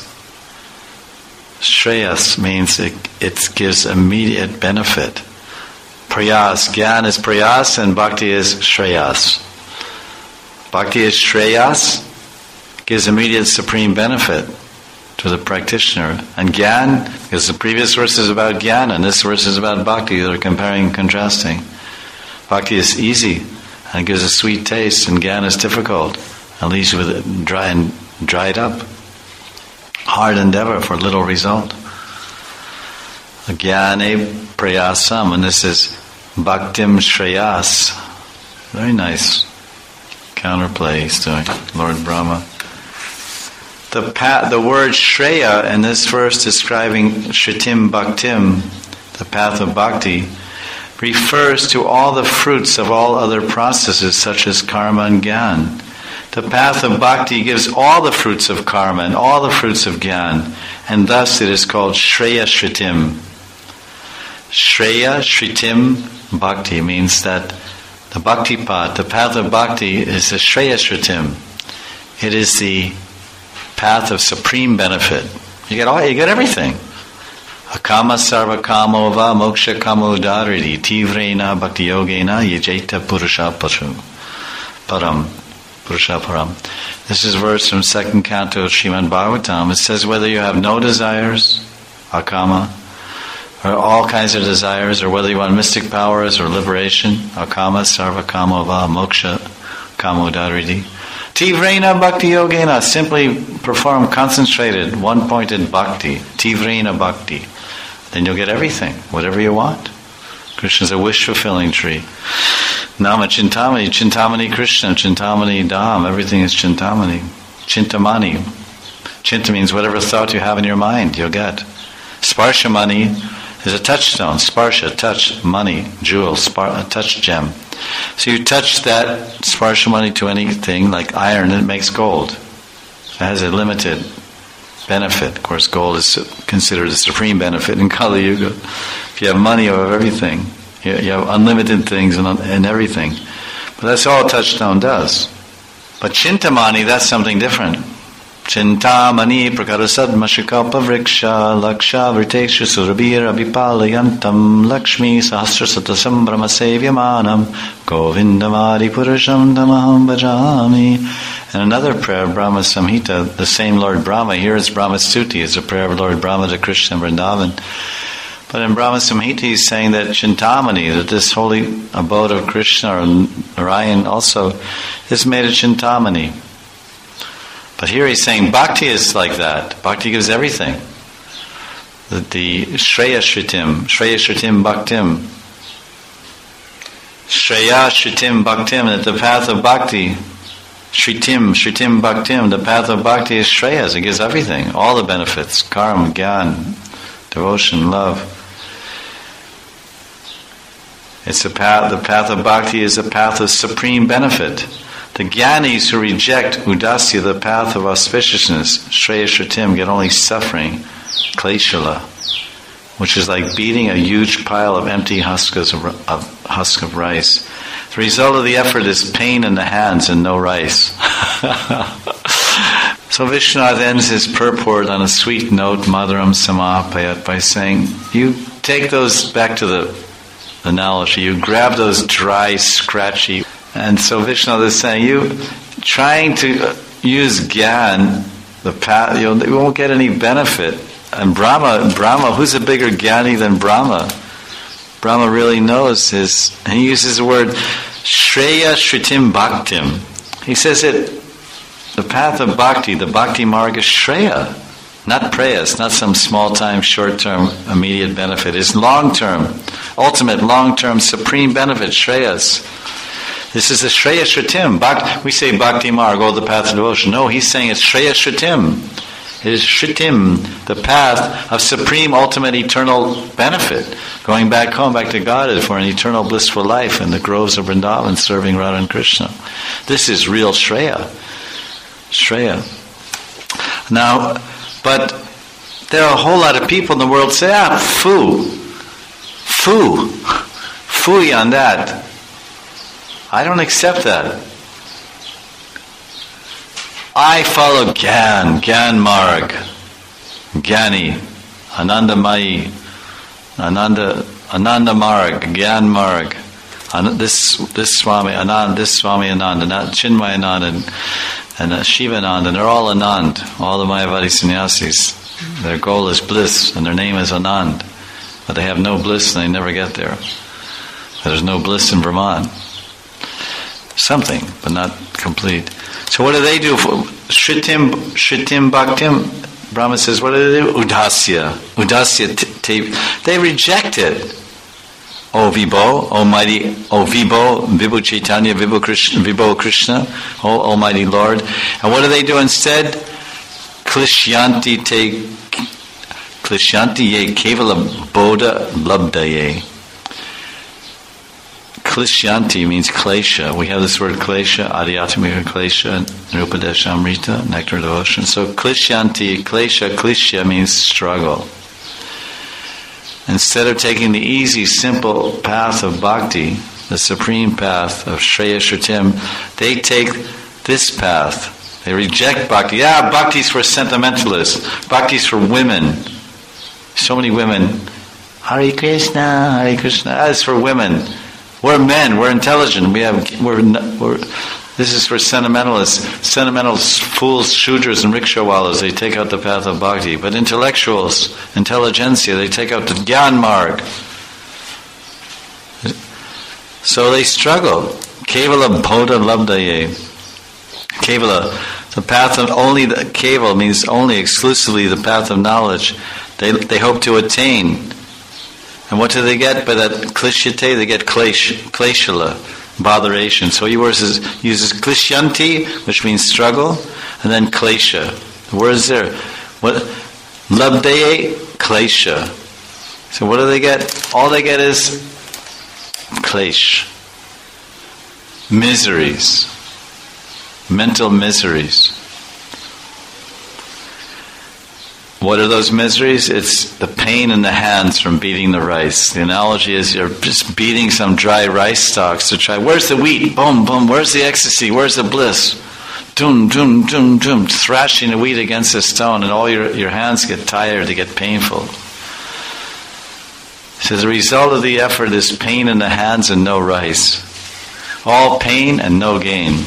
Shreyas means it, it gives immediate benefit. Prayas, Gyan is Prayas and Bhakti is Shreyas. Bhakti is Shreyas, gives immediate supreme benefit to the practitioner. And Gyan, because the previous verse is about Gyan and this verse is about Bhakti, they're comparing and contrasting. Bhakti is easy and gives a sweet taste, and Gyan is difficult and leaves you with it dry and dried up. Hard endeavor for little result. Jnane prayasam, and this is Bhaktim Shreyas. Very nice counterplay he's doing, Lord Brahma. The path, the word Shreya in this verse describing Shritim Bhaktim, the path of bhakti, refers to all the fruits of all other processes such as karma and jnana. The path of bhakti gives all the fruits of karma and all the fruits of jnana, and thus it is called Shreya Shritim. Shreya Shritim Bhakti means that The bhakti path, the path of bhakti, is the Shreya Shrutim. It is the path of supreme benefit. You get all, you get everything. Akama sarva kamo va moksha kamo daridi tivrena bhakti yogena yajeta purusha param. Purusha param. This is a verse from second canto of Srimad Bhagavatam. It says whether you have no desires, akama, or all kinds of desires, or whether you want mystic powers or liberation, akama sarva kamo va moksha kamo daridi. Tivrena bhakti yogena, simply perform concentrated, one-pointed bhakti. Tivrena bhakti. Then you'll get everything, whatever you want. Krishna's a wish-fulfilling tree. Nama Chintamani, Chintamani Krishna, Chintamani Dham, everything is Chintamani. Chintamani. Chinta means whatever thought you have in your mind, you'll get. Sparshamani is a touchstone. Sparsha, touch, money, jewel, spar, a touch gem. So you touch that sparshamani to anything, like iron, and it makes gold. It has a limited benefit. Of course, gold is considered a supreme benefit in Kali Yuga. If you have money, you have everything. You have unlimited things and, and everything. But that's all a touchstone does. But Chintamani, that's something different. Chintamani prakarasad mashikalpa vriksha laksha virteshu surabhira vipalayantam lakshmi sahasrasata brahma sevyamanam govindamadi purusham tamaham bhajami. And another prayer, Brahma Samhita, the same Lord Brahma, here is Brahma Stuti, it's a prayer of Lord Brahma to Krishna Vrindavan. But in Brahma Samhita he's saying that Chintamani, that this holy abode of Krishna or Narayan also is made of Chintamani. But here he's saying Bhakti is like that. Bhakti gives everything. The, the Shreya Shritim, Shreya Shritim Bhaktim, Shreya Shritim Bhaktim, that the path of Bhakti, Shritim, Shritim Bhaktim, the path of Bhakti is Shreyas. It gives everything, all the benefits, karma, gyan, devotion, love. It's a path, the path of Bhakti is a path of supreme benefit. The Jnanis who reject Udasya, the path of auspiciousness, Shreya Shritim, get only suffering, Kleshala, which is like beating a huge pile of empty husks of, of, husk of rice. The result of the effort is pain in the hands and no rice. So Vishwanath ends his purport on a sweet note, Madhuram Samapayat, by saying, you take those back to the analogy, you grab those dry, scratchy, and so Vishwanath is saying, you trying to use Gyan, the path, you know, you won't get any benefit. And Brahma, Brahma, who's a bigger Gyani than Brahma? Brahma really knows his, he uses the word Shreya Shritim Bhaktim. He says it, the path of Bhakti, the Bhakti Marg is Shreya, not prayas, not some small-time, short-term, immediate benefit. It's long-term, ultimate, long-term, supreme benefit, Shreyas. This is the Shreya Shritim. Bhakti, we say Bhakti Marg, oh, the path of devotion. No, he's saying it's Shreya Shritim. It is Shritim, the path of supreme, ultimate, eternal benefit. Going back home, back to Godhead for an eternal, blissful life in the groves of Vrindavan, serving Radha and Krishna. This is real Shreya. Shreya. Now, but there are a whole lot of people in the world say, ah, foo. Foo. Fooey on that. I don't accept that. I follow Gyan, Gyan Marg, Gyani, Anandamayi, Ananda, Ananda Marg, Gyan Marg. This this Swami Anand, this Swami Ananda, not Chinmay Anand and, and uh, Shiva Anand, and they're all Anand, all the Mayavadi sannyasis. Their goal is bliss, and their name is Anand, but they have no bliss, and they never get there. There's no bliss in Brahman. Something, but not complete. So what do they do? For Shritim, Shritim Bhaktim, Brahma says, what do they do? Udasya. Udasya, t- t- they reject it. O Vibho, Almighty, O Vibho, Vibhu Chaitanya, Vibhu Krishna, Vibho Krishna, O Almighty Lord. And what do they do instead? Klishyanti te, Klishyanti ye kevala bodha labdaye. Klishyanti means klesha. We have this word klesha, adhyatmika klesha, Rupadesha Amrita, nectar of devotion. So klishyanti, klesha, klishya means struggle. Instead of taking the easy, simple path of bhakti, the supreme path of Shreya Shrutim, they take this path. They reject bhakti. Yeah, bhakti's for sentimentalists. Bhakti's for women. So many women. Hare Krishna, Hare Krishna. That's for women. We're men. We're intelligent. We have. We're. we're this is for sentimentalists. Sentimental fools, shudras, and rickshawalas. They take out the path of bhakti. But intellectuals, intelligentsia, they take out the Gyan Marg. So they struggle. Kevala Bodha Labdaye. Kevala, the path of only the Keval means only exclusively the path of knowledge. They they hope to attain. And what do they get by that klishyate? They get klesh, kleshala, botheration. So he uses, uses klishyanti, which means struggle, and then klesha. The word is there. What? Labdaye klesha. So what do they get? All they get is klesh. Miseries. Mental miseries. What are those miseries? It's the pain in the hands from beating the rice. The analogy is you're just beating some dry rice stalks to try. Where's the wheat? Boom, boom. Where's the ecstasy? Where's the bliss? Doom, doom, doom, doom. Thrashing the wheat against a stone, and all your, your hands get tired, they get painful. So the result of the effort is pain in the hands and no rice. All pain and no gain.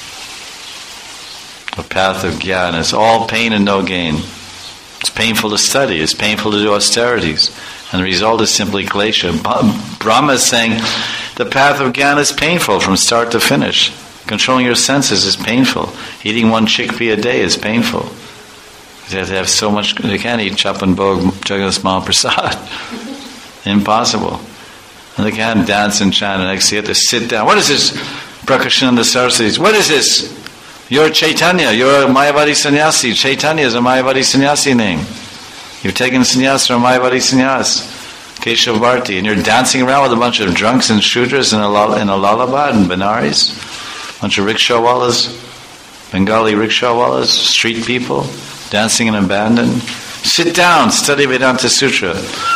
The path of Gyan is all pain and no gain. It's painful to study. It's painful to do austerities. And the result is simply klesha. Brahma is saying the path of Gyan is painful from start to finish. Controlling your senses is painful. Eating one chickpea a day is painful. They have to have so much. They can't eat chapan bhog Jagannath Mahaprasad. Impossible. And they can't dance and chant and actually have to sit down. What is this? Prakashananda Saraswati. What is this? You're Chaitanya, you're a Mayavadi sannyasi. Chaitanya is a Mayavadi sannyasi name. You've taken sannyas from Mayavadi sannyas, Keshav Bharti, and you're dancing around with a bunch of drunks and shudras in a, in a lullaby in Benares, a bunch of rickshawalas, Bengali rickshawalas, street people, dancing in abandon. Sit down, study Vedanta Sutra.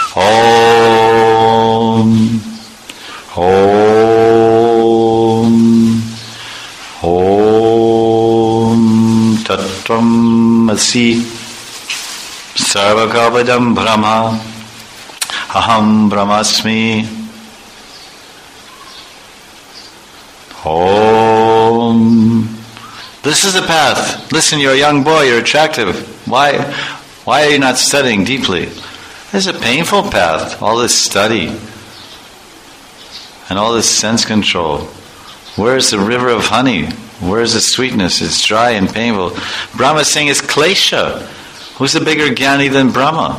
Om, Om, Om. Tattvam asi sarvakavadam brahma aham brahmasmi. Om. This is the path. Listen, you're a young boy, you're attractive. Why, why are you not studying deeply? It's a painful path, all this study and all this sense control. Where's the river of honey? Where's the sweetness? It's dry and painful. Brahma is saying it's klesha. Who's a bigger Jnani than Brahma?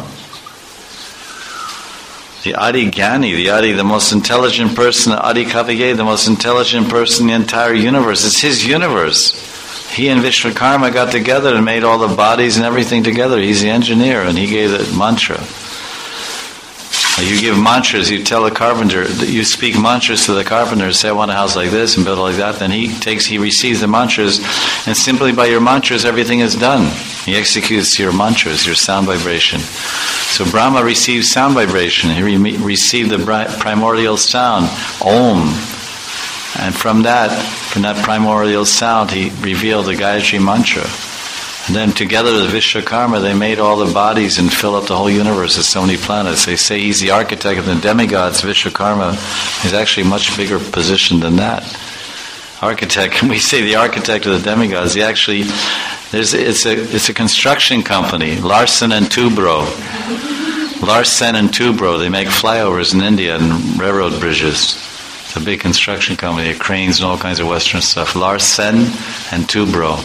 The Adi Jnani, the Adi, the most intelligent person, the Adi Kaviyé, the most intelligent person in the entire universe. It's his universe. He and Vishwakarma got together and made all the bodies and everything together. He's the engineer, and he gave the mantra. You give mantras, you tell the carpenter, you speak mantras to the carpenter, say I want a house like this and build it like that, then he takes, he receives the mantras, and simply by your mantras everything is done. He executes your mantras, your sound vibration. So Brahma receives sound vibration, he re- received the primordial sound, Om, and from that, from that primordial sound he revealed the Gayatri mantra. And then together with Vishwakarma, they made all the bodies and fill up the whole universe. There's so many planets. They say he's the architect of the demigods. Vishwakarma is actually a much bigger position than that. Architect, when we say the architect of the demigods, he actually, there's it's a it's a construction company, Larsen and Toubro. Larsen and Toubro, they make flyovers in India and railroad bridges. It's a big construction company, cranes and all kinds of Western stuff. Larsen and Toubro.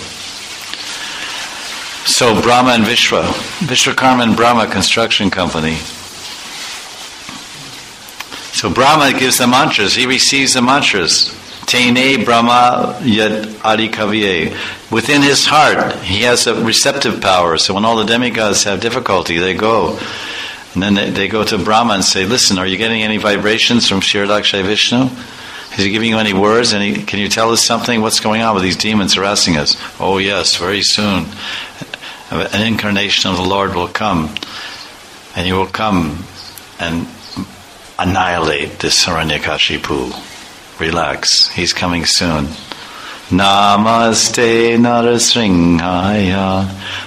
So Brahma and Vishwa, Vishwakarma and Brahma construction company. So Brahma gives the mantras, he receives the mantras. Tene Brahma yad Adi Kaviyé. Within his heart, he has a receptive power. So when all the demigods have difficulty, they go. And then they, they go to Brahma and say, listen, are you getting any vibrations from Shridakshay Vishnu? Is he giving you any words? Any, can you tell us something? What's going on with these demons harassing us? Oh yes, very soon. An incarnation of the Lord will come. And he will come and annihilate this Hiranyakashipu. relax. He's coming soon. Namaste Narasringhaya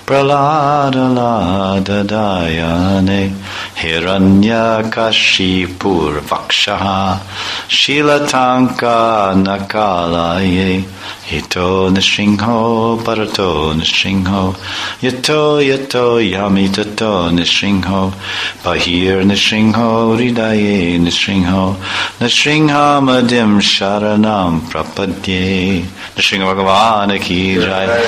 Praladadayane Hiranyakashipur Vakshaha Shilatanka Nakalaye Hito Nishringho Parato Nishringho Yato Yato Yami Tato Nishringho Bahir Nishringho Ridaye Nishringho Nishringha Madim Sharanam Prapadye Nishringha Bhagavana Ki Jai.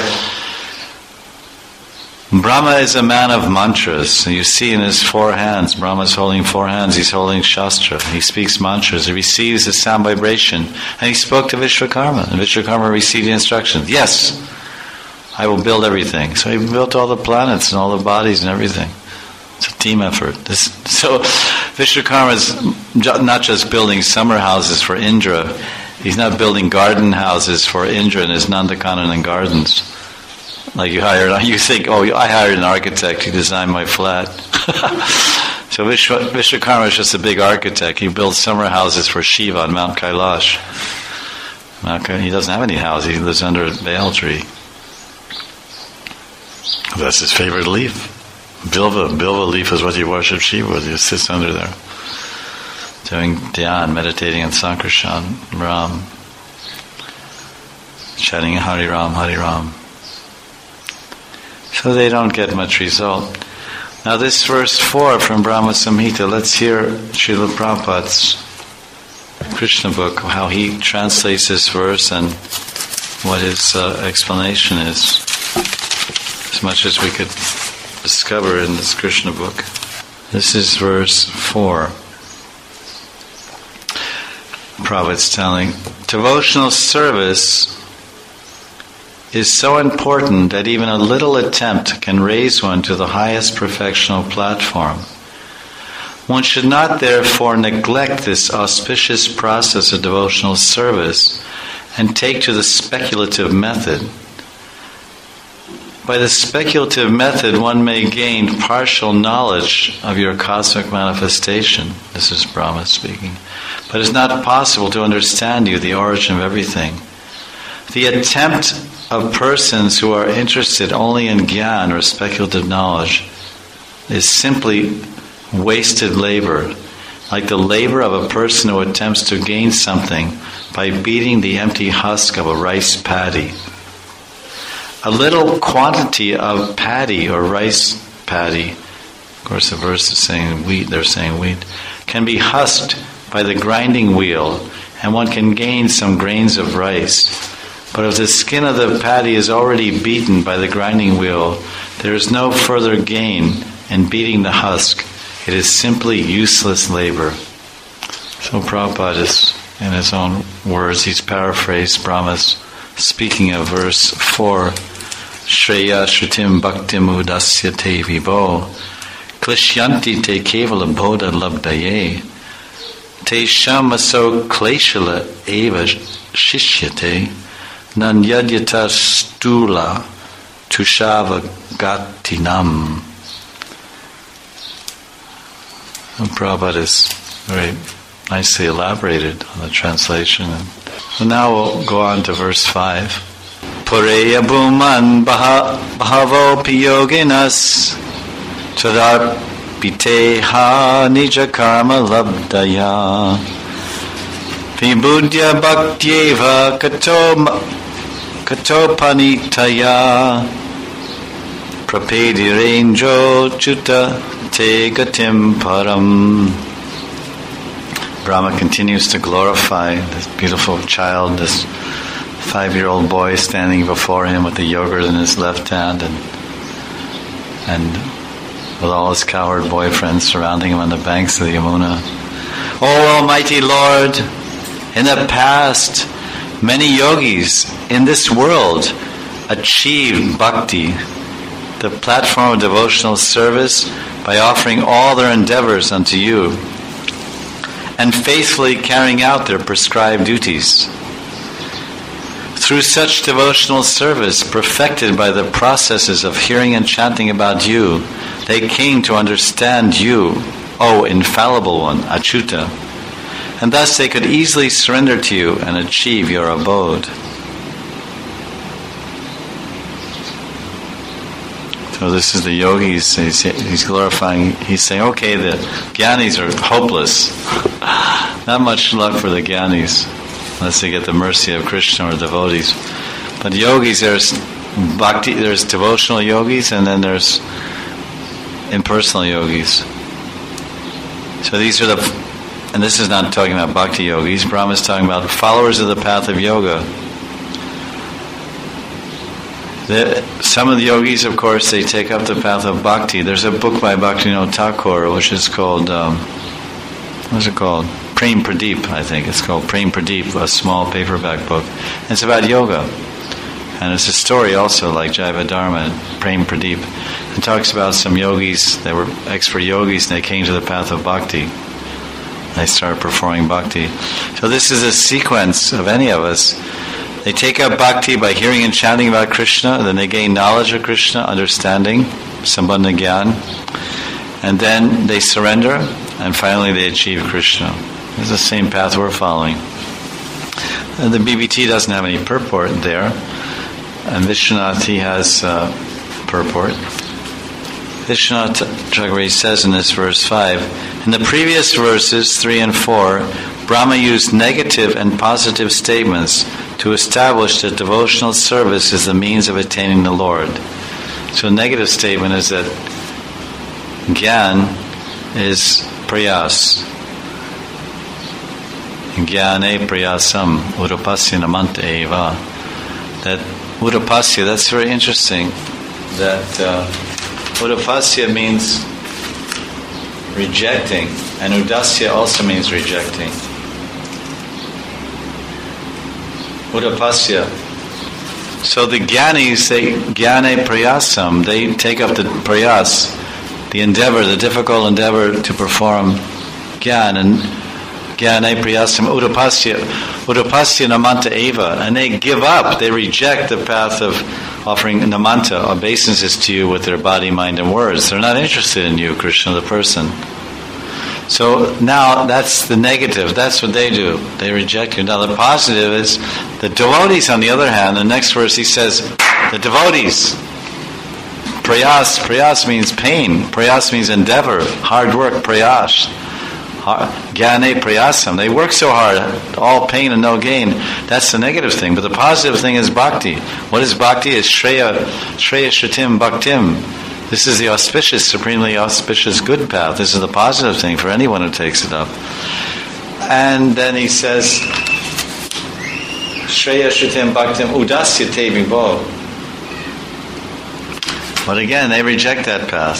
Brahma is a man of mantras. You see in his four hands, Brahma is holding four hands, he's holding Shastra. He speaks mantras, he receives the sound vibration. And he spoke to Vishwakarma, and Vishwakarma received the instructions. Yes, I will build everything. So he built all the planets and all the bodies and everything. It's a team effort. This, so Vishwakarma is not just building summer houses for Indra, he's not building garden houses for Indra and his Nandakanan gardens. Like you hire, you think, oh, I hired an architect to design my flat. So Vishwa, Vishwakarma is just a big architect. He builds summer houses for Shiva on Mount Kailash. Okay, he doesn't have any house. He lives under a bael tree. That's his favorite leaf. Bilva. Bilva leaf is what you worship Shiva with. He sits under there, doing dhyan, meditating on Sankarshan, Ram, chanting Hari Ram, Hari Ram. So they don't get much result. Now this verse four from Brahma Samhita, let's hear Srila Prabhupada's Krishna book, how he translates this verse and what his uh, explanation is, as much as we could discover in this Krishna book. This is verse four. Prabhupada's telling, devotional service is so important that even a little attempt can raise one to the highest perfectional platform. One should not therefore neglect this auspicious process of devotional service and take to the speculative method. By the speculative method, one may gain partial knowledge of your cosmic manifestation. This is Brahma speaking. But it's not possible to understand you, the origin of everything. The attempt of persons who are interested only in jnana or speculative knowledge is simply wasted labor, like the labor of a person who attempts to gain something by beating the empty husk of a rice paddy. A little quantity of paddy or rice paddy, of course the verse is saying wheat, they're saying wheat, can be husked by the grinding wheel, and one can gain some grains of rice. But if the skin of the paddy is already beaten by the grinding wheel, there is no further gain in beating the husk. It is simply useless labor. So Prabhupada is, in his own words, he's paraphrased Brahma's speaking of verse four. Shreya shrutim bhaktim udasya te vibo klishyanti te kevala bodha labdaye te shamaso kleshala eva shishyate Nanyadyata stula tushava gatinam. Prabhupada is very nicely elaborated on the translation. So now we'll go on to verse five. Pureya bhuman bhavo piyoginas tadarpiteha nija karma labdaya vibudya bhaktyeva kato Katopanitaya Prapedirenjo Chuta Te Gatim Param. Brahma continues to glorify this beautiful child, this five-year-old boy standing before him with the yogurt in his left hand and and with all his cowherd boyfriends surrounding him on the banks of the Yamuna. O Almighty Lord, in the past, many yogis in this world achieved bhakti, the platform of devotional service, by offering all their endeavors unto you and faithfully carrying out their prescribed duties. Through such devotional service, perfected by the processes of hearing and chanting about you, they came to understand you, O infallible one, Achyuta. and thus they could easily surrender to you and achieve your abode. So this is the yogis, he's, he's glorifying, he's saying, okay, the Gyanis are hopeless. Not much luck for the Gyanis, unless they get the mercy of Krishna or devotees. But yogis, there's bhakti, there's devotional yogis, and then there's impersonal yogis. So these are the, and this is not talking about bhakti yogis, Brahma is talking about followers of the path of yoga. The, some of the yogis, of course, they take up the path of bhakti. There's a book by Bhaktivinoda Thakur, which is called, um, what's it called? Prem Pradeep, I think. It's called Prem Pradeep, a small paperback book. And it's about yoga. And it's a story also, like Jaiva Dharma, Prem Pradeep. It talks about some yogis, they were expert yogis, and they came to the path of bhakti. They started performing bhakti. So this is a sequence of any of us. They take up bhakti by hearing and chanting about Krishna, then they gain knowledge of Krishna, understanding, sambandha gyan, and then they surrender, and finally they achieve Krishna. It's the same path we're following. And the B B T doesn't have any purport there, and Vishwanath, he has uh, purport. Vishwanath Chakravarti says in this verse five, in the previous verses three and four, Brahma used negative and positive statements to establish that devotional service is the means of attaining the Lord. So a negative statement is that Gyan is prayas. Gyane prayasam udapasya namanta eva. That udapasya, that's very interesting. That uh, udapasya means rejecting, and udasya also means rejecting. Udapasya. So the Gyanis, they Gyane prayasam, they take up the prayas, the endeavor, the difficult endeavor to perform Gyan, and Gyane prayasam udapasya, udapasya namanta eva, and they give up, they reject the path of offering namanta, obeisances to you with their body, mind, and words. They're not interested in you, Krishna, the person. So now that's the negative. That's what they do. They reject you. Now the positive is the devotees, on the other hand. The next verse he says, the devotees. Prayas. Prayas means pain. Prayas means endeavor, hard work. Prayas. Gyane prayasam. They work so hard, all pain and no gain. That's the negative thing. But the positive thing is bhakti. What is bhakti? It's shreya, shreya shritim bhaktim. This is the auspicious, supremely auspicious good path. This is the positive thing for anyone who takes it up. And then he says, Shreya Shritim Bhaktim Udasya Te Vibho. But again, they reject that path.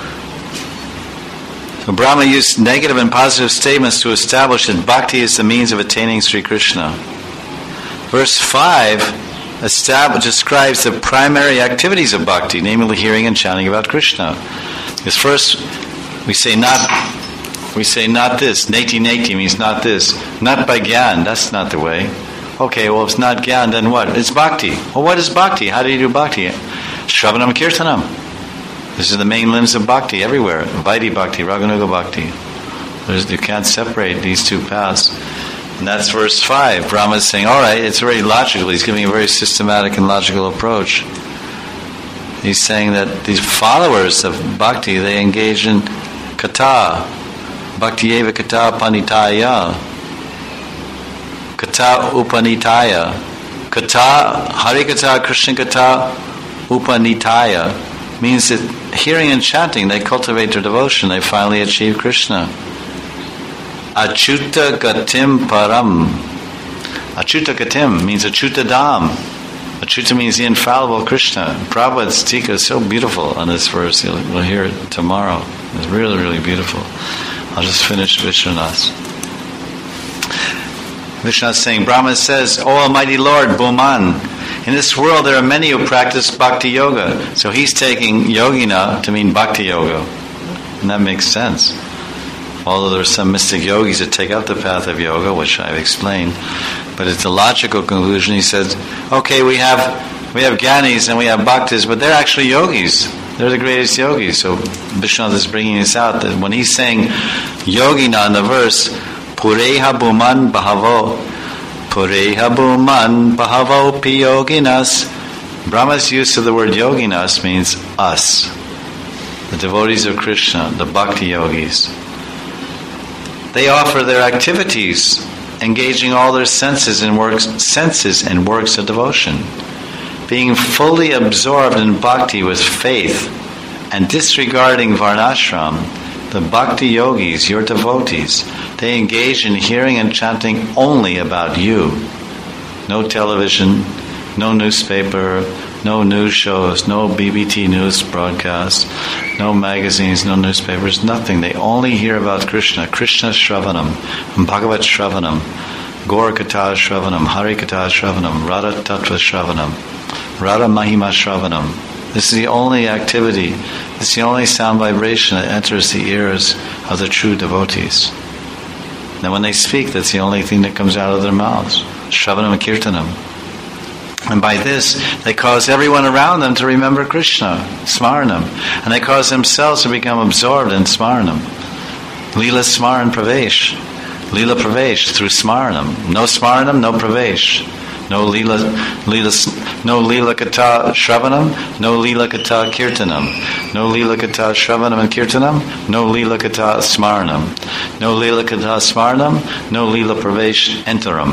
So Brahma used negative and positive statements to establish that bhakti is the means of attaining Sri Krishna. Verse five Estab- describes the primary activities of bhakti, namely hearing and chanting about Krishna. Because first we say not, we say not this. Neti neti means not this. Not by gyan. That's not the way. Okay, well, if it's not gyan, then what? It's bhakti. Well, what is bhakti? How do you do bhakti? Shravanam kirtanam. This is the main limbs of bhakti everywhere. Vaidhi bhakti, raganuga bhakti. There's, you can't separate these two paths. And that's verse five. Brahma is saying, all right, it's very logical. He's giving a very systematic and logical approach. He's saying that these followers of bhakti, they engage in kata. Bhakti eva kata panitaya. Kata upanitaya. Kata, Hari kata, Krishna kata, upanitaya. Means that hearing and chanting, they cultivate their devotion. They finally achieve Krishna. Achyuta gatim param. Achyuta gatim means Achyuta dham. Achyuta means the infallible Krishna. Prabhupada's tika is so beautiful on this verse. We'll hear it tomorrow. It's really, really beautiful. I'll just finish Vishwanath. Vishwanath is saying, Brahma says, O Almighty Lord, Bhuman, in this world there are many who practice bhakti yoga. So he's taking yogina to mean bhakti yoga. And that makes sense. Although there are some mystic yogis that take up the path of yoga, which I've explained, but it's a logical conclusion. He says, okay, we have we have Gyanis and we have Bhaktas, but they're actually yogis. They're the greatest yogis. So Vishwanath is bringing this out, that when he's saying yogina in the verse, Pureha Bhuman Bhavo. Pureha Bhuman Bhavo Pi Yoginas. Brahma's use of the word yoginas means us, the devotees of Krishna, the bhakti yogis. They offer their activities, engaging all their senses in works, senses and works of devotion, being fully absorbed in bhakti with faith and disregarding varnashram. The bhakti yogis, your devotees, they engage in hearing and chanting only about you. No television, no newspaper, no news shows, no B B T news broadcasts, no magazines, no newspapers, nothing. They only hear about Krishna, Krishna Shravanam, Bhagavat Shravanam, Gaur Katha Shravanam, Hari Katha Shravanam, Radha Tattva Shravanam, Radha Mahima Shravanam. This is the only activity, this is the only sound vibration that enters the ears of the true devotees. Now when they speak, that's the only thing that comes out of their mouths. Shravanam and Kirtanam. And by this, they cause everyone around them to remember Krishna, Smaranam. And they cause themselves to become absorbed in Smaranam. Leela Smaran Pravesh. Leela Pravesh through Smaranam. No Smaranam, no Pravesh. No Leela, Leela, no Leela Katha Shravanam, no Leela Katha Kirtanam. No Leela Katha Shravanam and Kirtanam, no Leela Katha Smaranam. No Leela Katha Smaranam, no Leela Pravesh Enteram.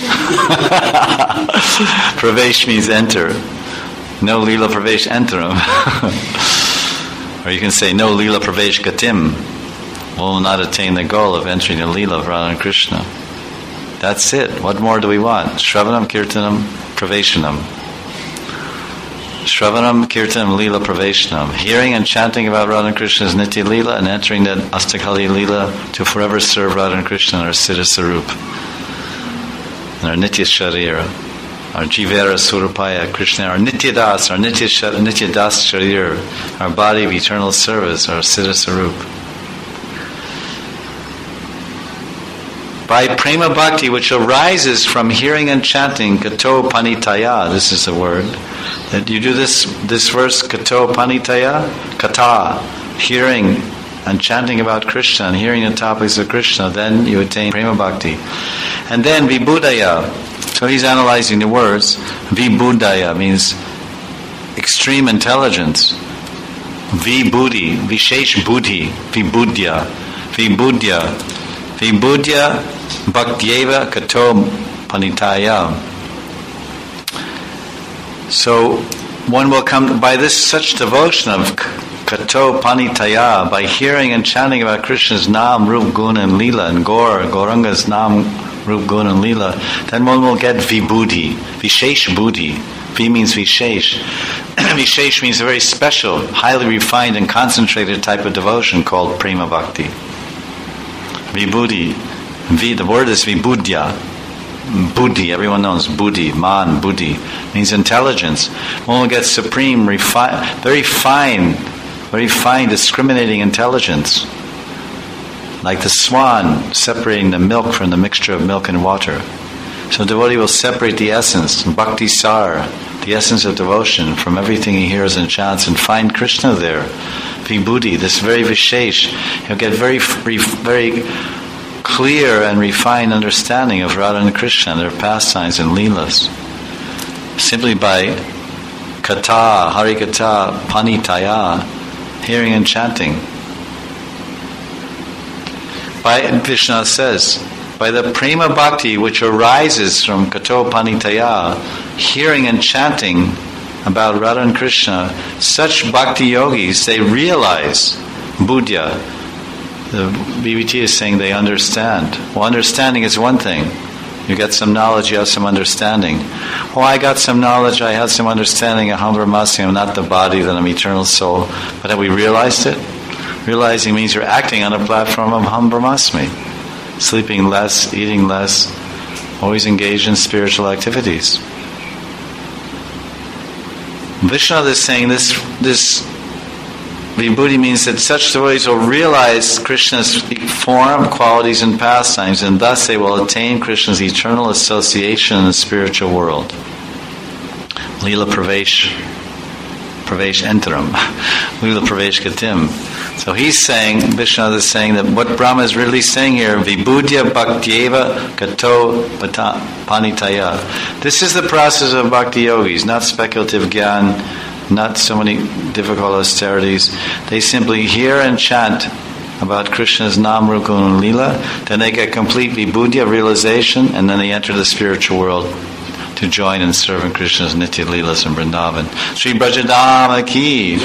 Pravesh means enter. No Leela Pravesh Enteram. Or you can say no Leela Pravesh Gatim. Will not attain the goal of entering the Leela of Radha and Krishna. That's it. What more do we want? Shravanam, Kirtanam, Praveshanam. Shravanam, Kirtanam, Leela, Praveshanam. Hearing and chanting about Radha and Krishna's Nitya Leela and entering that Astakali Leela to forever serve Radha and Krishna in our Siddha Sarup. And our Nitya Sharira. Our Jivera Surupaya, Krishna, our Nitya Das, our Nitya, Shar- Nitya Das Sharir. Our body of eternal service, our Siddha Sarup. By prema bhakti, which arises from hearing and chanting, kato panitaya, this is the word, that you do this this verse, kato panitaya, kata, hearing and chanting about Krishna and hearing the topics of Krishna, then you attain prema bhakti. And then vibhuddhaya, so he's analyzing the words, vibhuddhaya means extreme intelligence, vibhuddhi, vishesh buddhi, vibhuddhya, vibhuddhya, Vibhuddhya bhaktyeva kato panitaya. So one will come by this such devotion of kato panitaya, by hearing and chanting about Krishna's Nam, Rup, Gun and Leela, and Gaur, Gauranga's Nam, Rup, Gun and Leela, then one will get vibhuddhi, vishesh buddhi. V means vishesh. Vishesh means a very special, highly refined and concentrated type of devotion called prema bhakti. Vibhuddhi. V, the word is vibhuddhya. Buddhi, everyone knows buddhi, man, buddhi, means intelligence. One will get supreme, refi- very fine, very fine, discriminating intelligence. Like the swan separating the milk from the mixture of milk and water. So the devotee will separate the essence, bhakti sar, the essence of devotion, from everything he hears and chants, and find Krishna there. Vibhuddhi, this very vishesh, he'll get very, very clear and refined understanding of Radha and Krishna and their pastimes and leelas. Simply by kata, hari kata, panitaya, hearing and chanting. By, Krishna says, by the prema bhakti which arises from kato panitaya, hearing and chanting about Radha and Krishna, such bhakti yogis, they realize buddhya. The B B T is saying they understand. Well, understanding is one thing. You get some knowledge, you have some understanding. Oh, I got some knowledge, I had some understanding of Aham Brahmasmi, I'm not the body, that I'm eternal soul. But have we realized it? Realizing means you're acting on a platform of Aham Brahmasmi. Sleeping less, eating less, always engaged in spiritual activities. Vishnu is saying this this vibhuddhi means that such devotees will realize Krishna's form, qualities, and pastimes, and thus they will attain Krishna's eternal association in the spiritual world. Leela Pravesh, Pravesh Enteram, Leela Pravesh Gatim. So he's saying, Vishwanath is saying that what Brahma is really saying here, Vibhudya Bhaktyeva Gato Panitaya. This is the process of bhakti yogis, not speculative gyan, not so many difficult austerities. They simply hear and chant about Krishna's Nam, Rupa and Leela, then they get complete Vibhudya realization, and then they enter the spiritual world to join and serve in Krishna's Nitya Leelas and Vrindavan. Sri Brajadama Ki.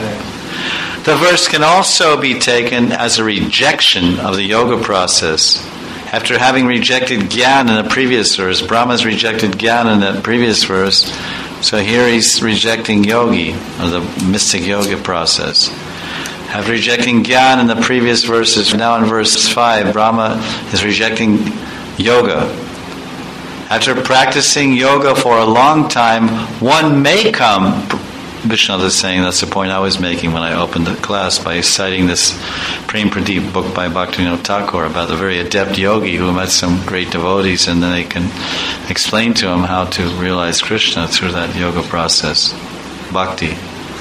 The verse can also be taken as a rejection of the yoga process. After having rejected Gyan in the previous verse, Brahma's rejected Gyan in that previous verse, so here he's rejecting yogi, or the mystic yoga process. After rejecting Gyan in the previous verses, now in verse five, Brahma is rejecting yoga. After practicing yoga for a long time, one may come, Vishwanath is saying, that's the point I was making when I opened the class by citing this Prem Pradeep book by Bhaktivinoda Thakur about the very adept yogi who met some great devotees, and then they can explain to him how to realize Krishna through that yoga process. Bhakti.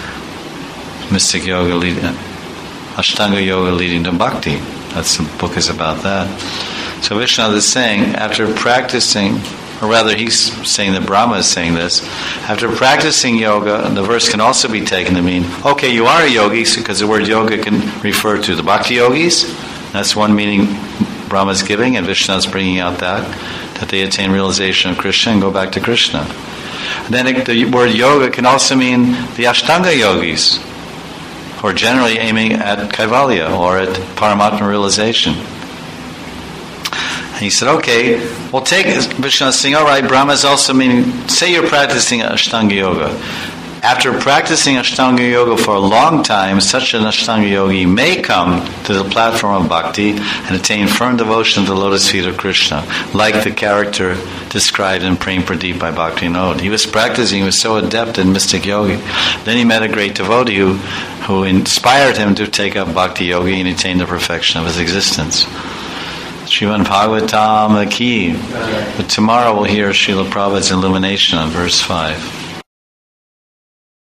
Mystic yoga leading, Ashtanga yoga leading to bhakti. That's the book is about that. So Vishwanath is saying, after practicing, or rather he's saying that Brahma is saying this, after practicing yoga, the verse can also be taken to mean, okay, you are a yogi, because the word yoga can refer to the bhakti yogis. That's one meaning Brahma is giving, and Vishwanath is bringing out that, that they attain realization of Krishna and go back to Krishna. And then it, the word yoga can also mean the Ashtanga yogis, who are generally aiming at Kaivalya, or at Paramatma realization. And he said, okay, we'll take Vishwanath saying, all right, Brahma is also meaning, say you're practicing Ashtanga yoga. After practicing Ashtanga yoga for a long time, such an Ashtanga yogi may come to the platform of bhakti and attain firm devotion to the lotus feet of Krishna, like the character described in Prem Pradeep by Bhaktivinoda. He was practicing, he was so adept in mystic yoga. Then he met a great devotee who, who inspired him to take up bhakti yoga and attain the perfection of his existence. Srimad Bhagavatam Ki. But tomorrow we'll hear Srila Prabhupada's illumination on verse five.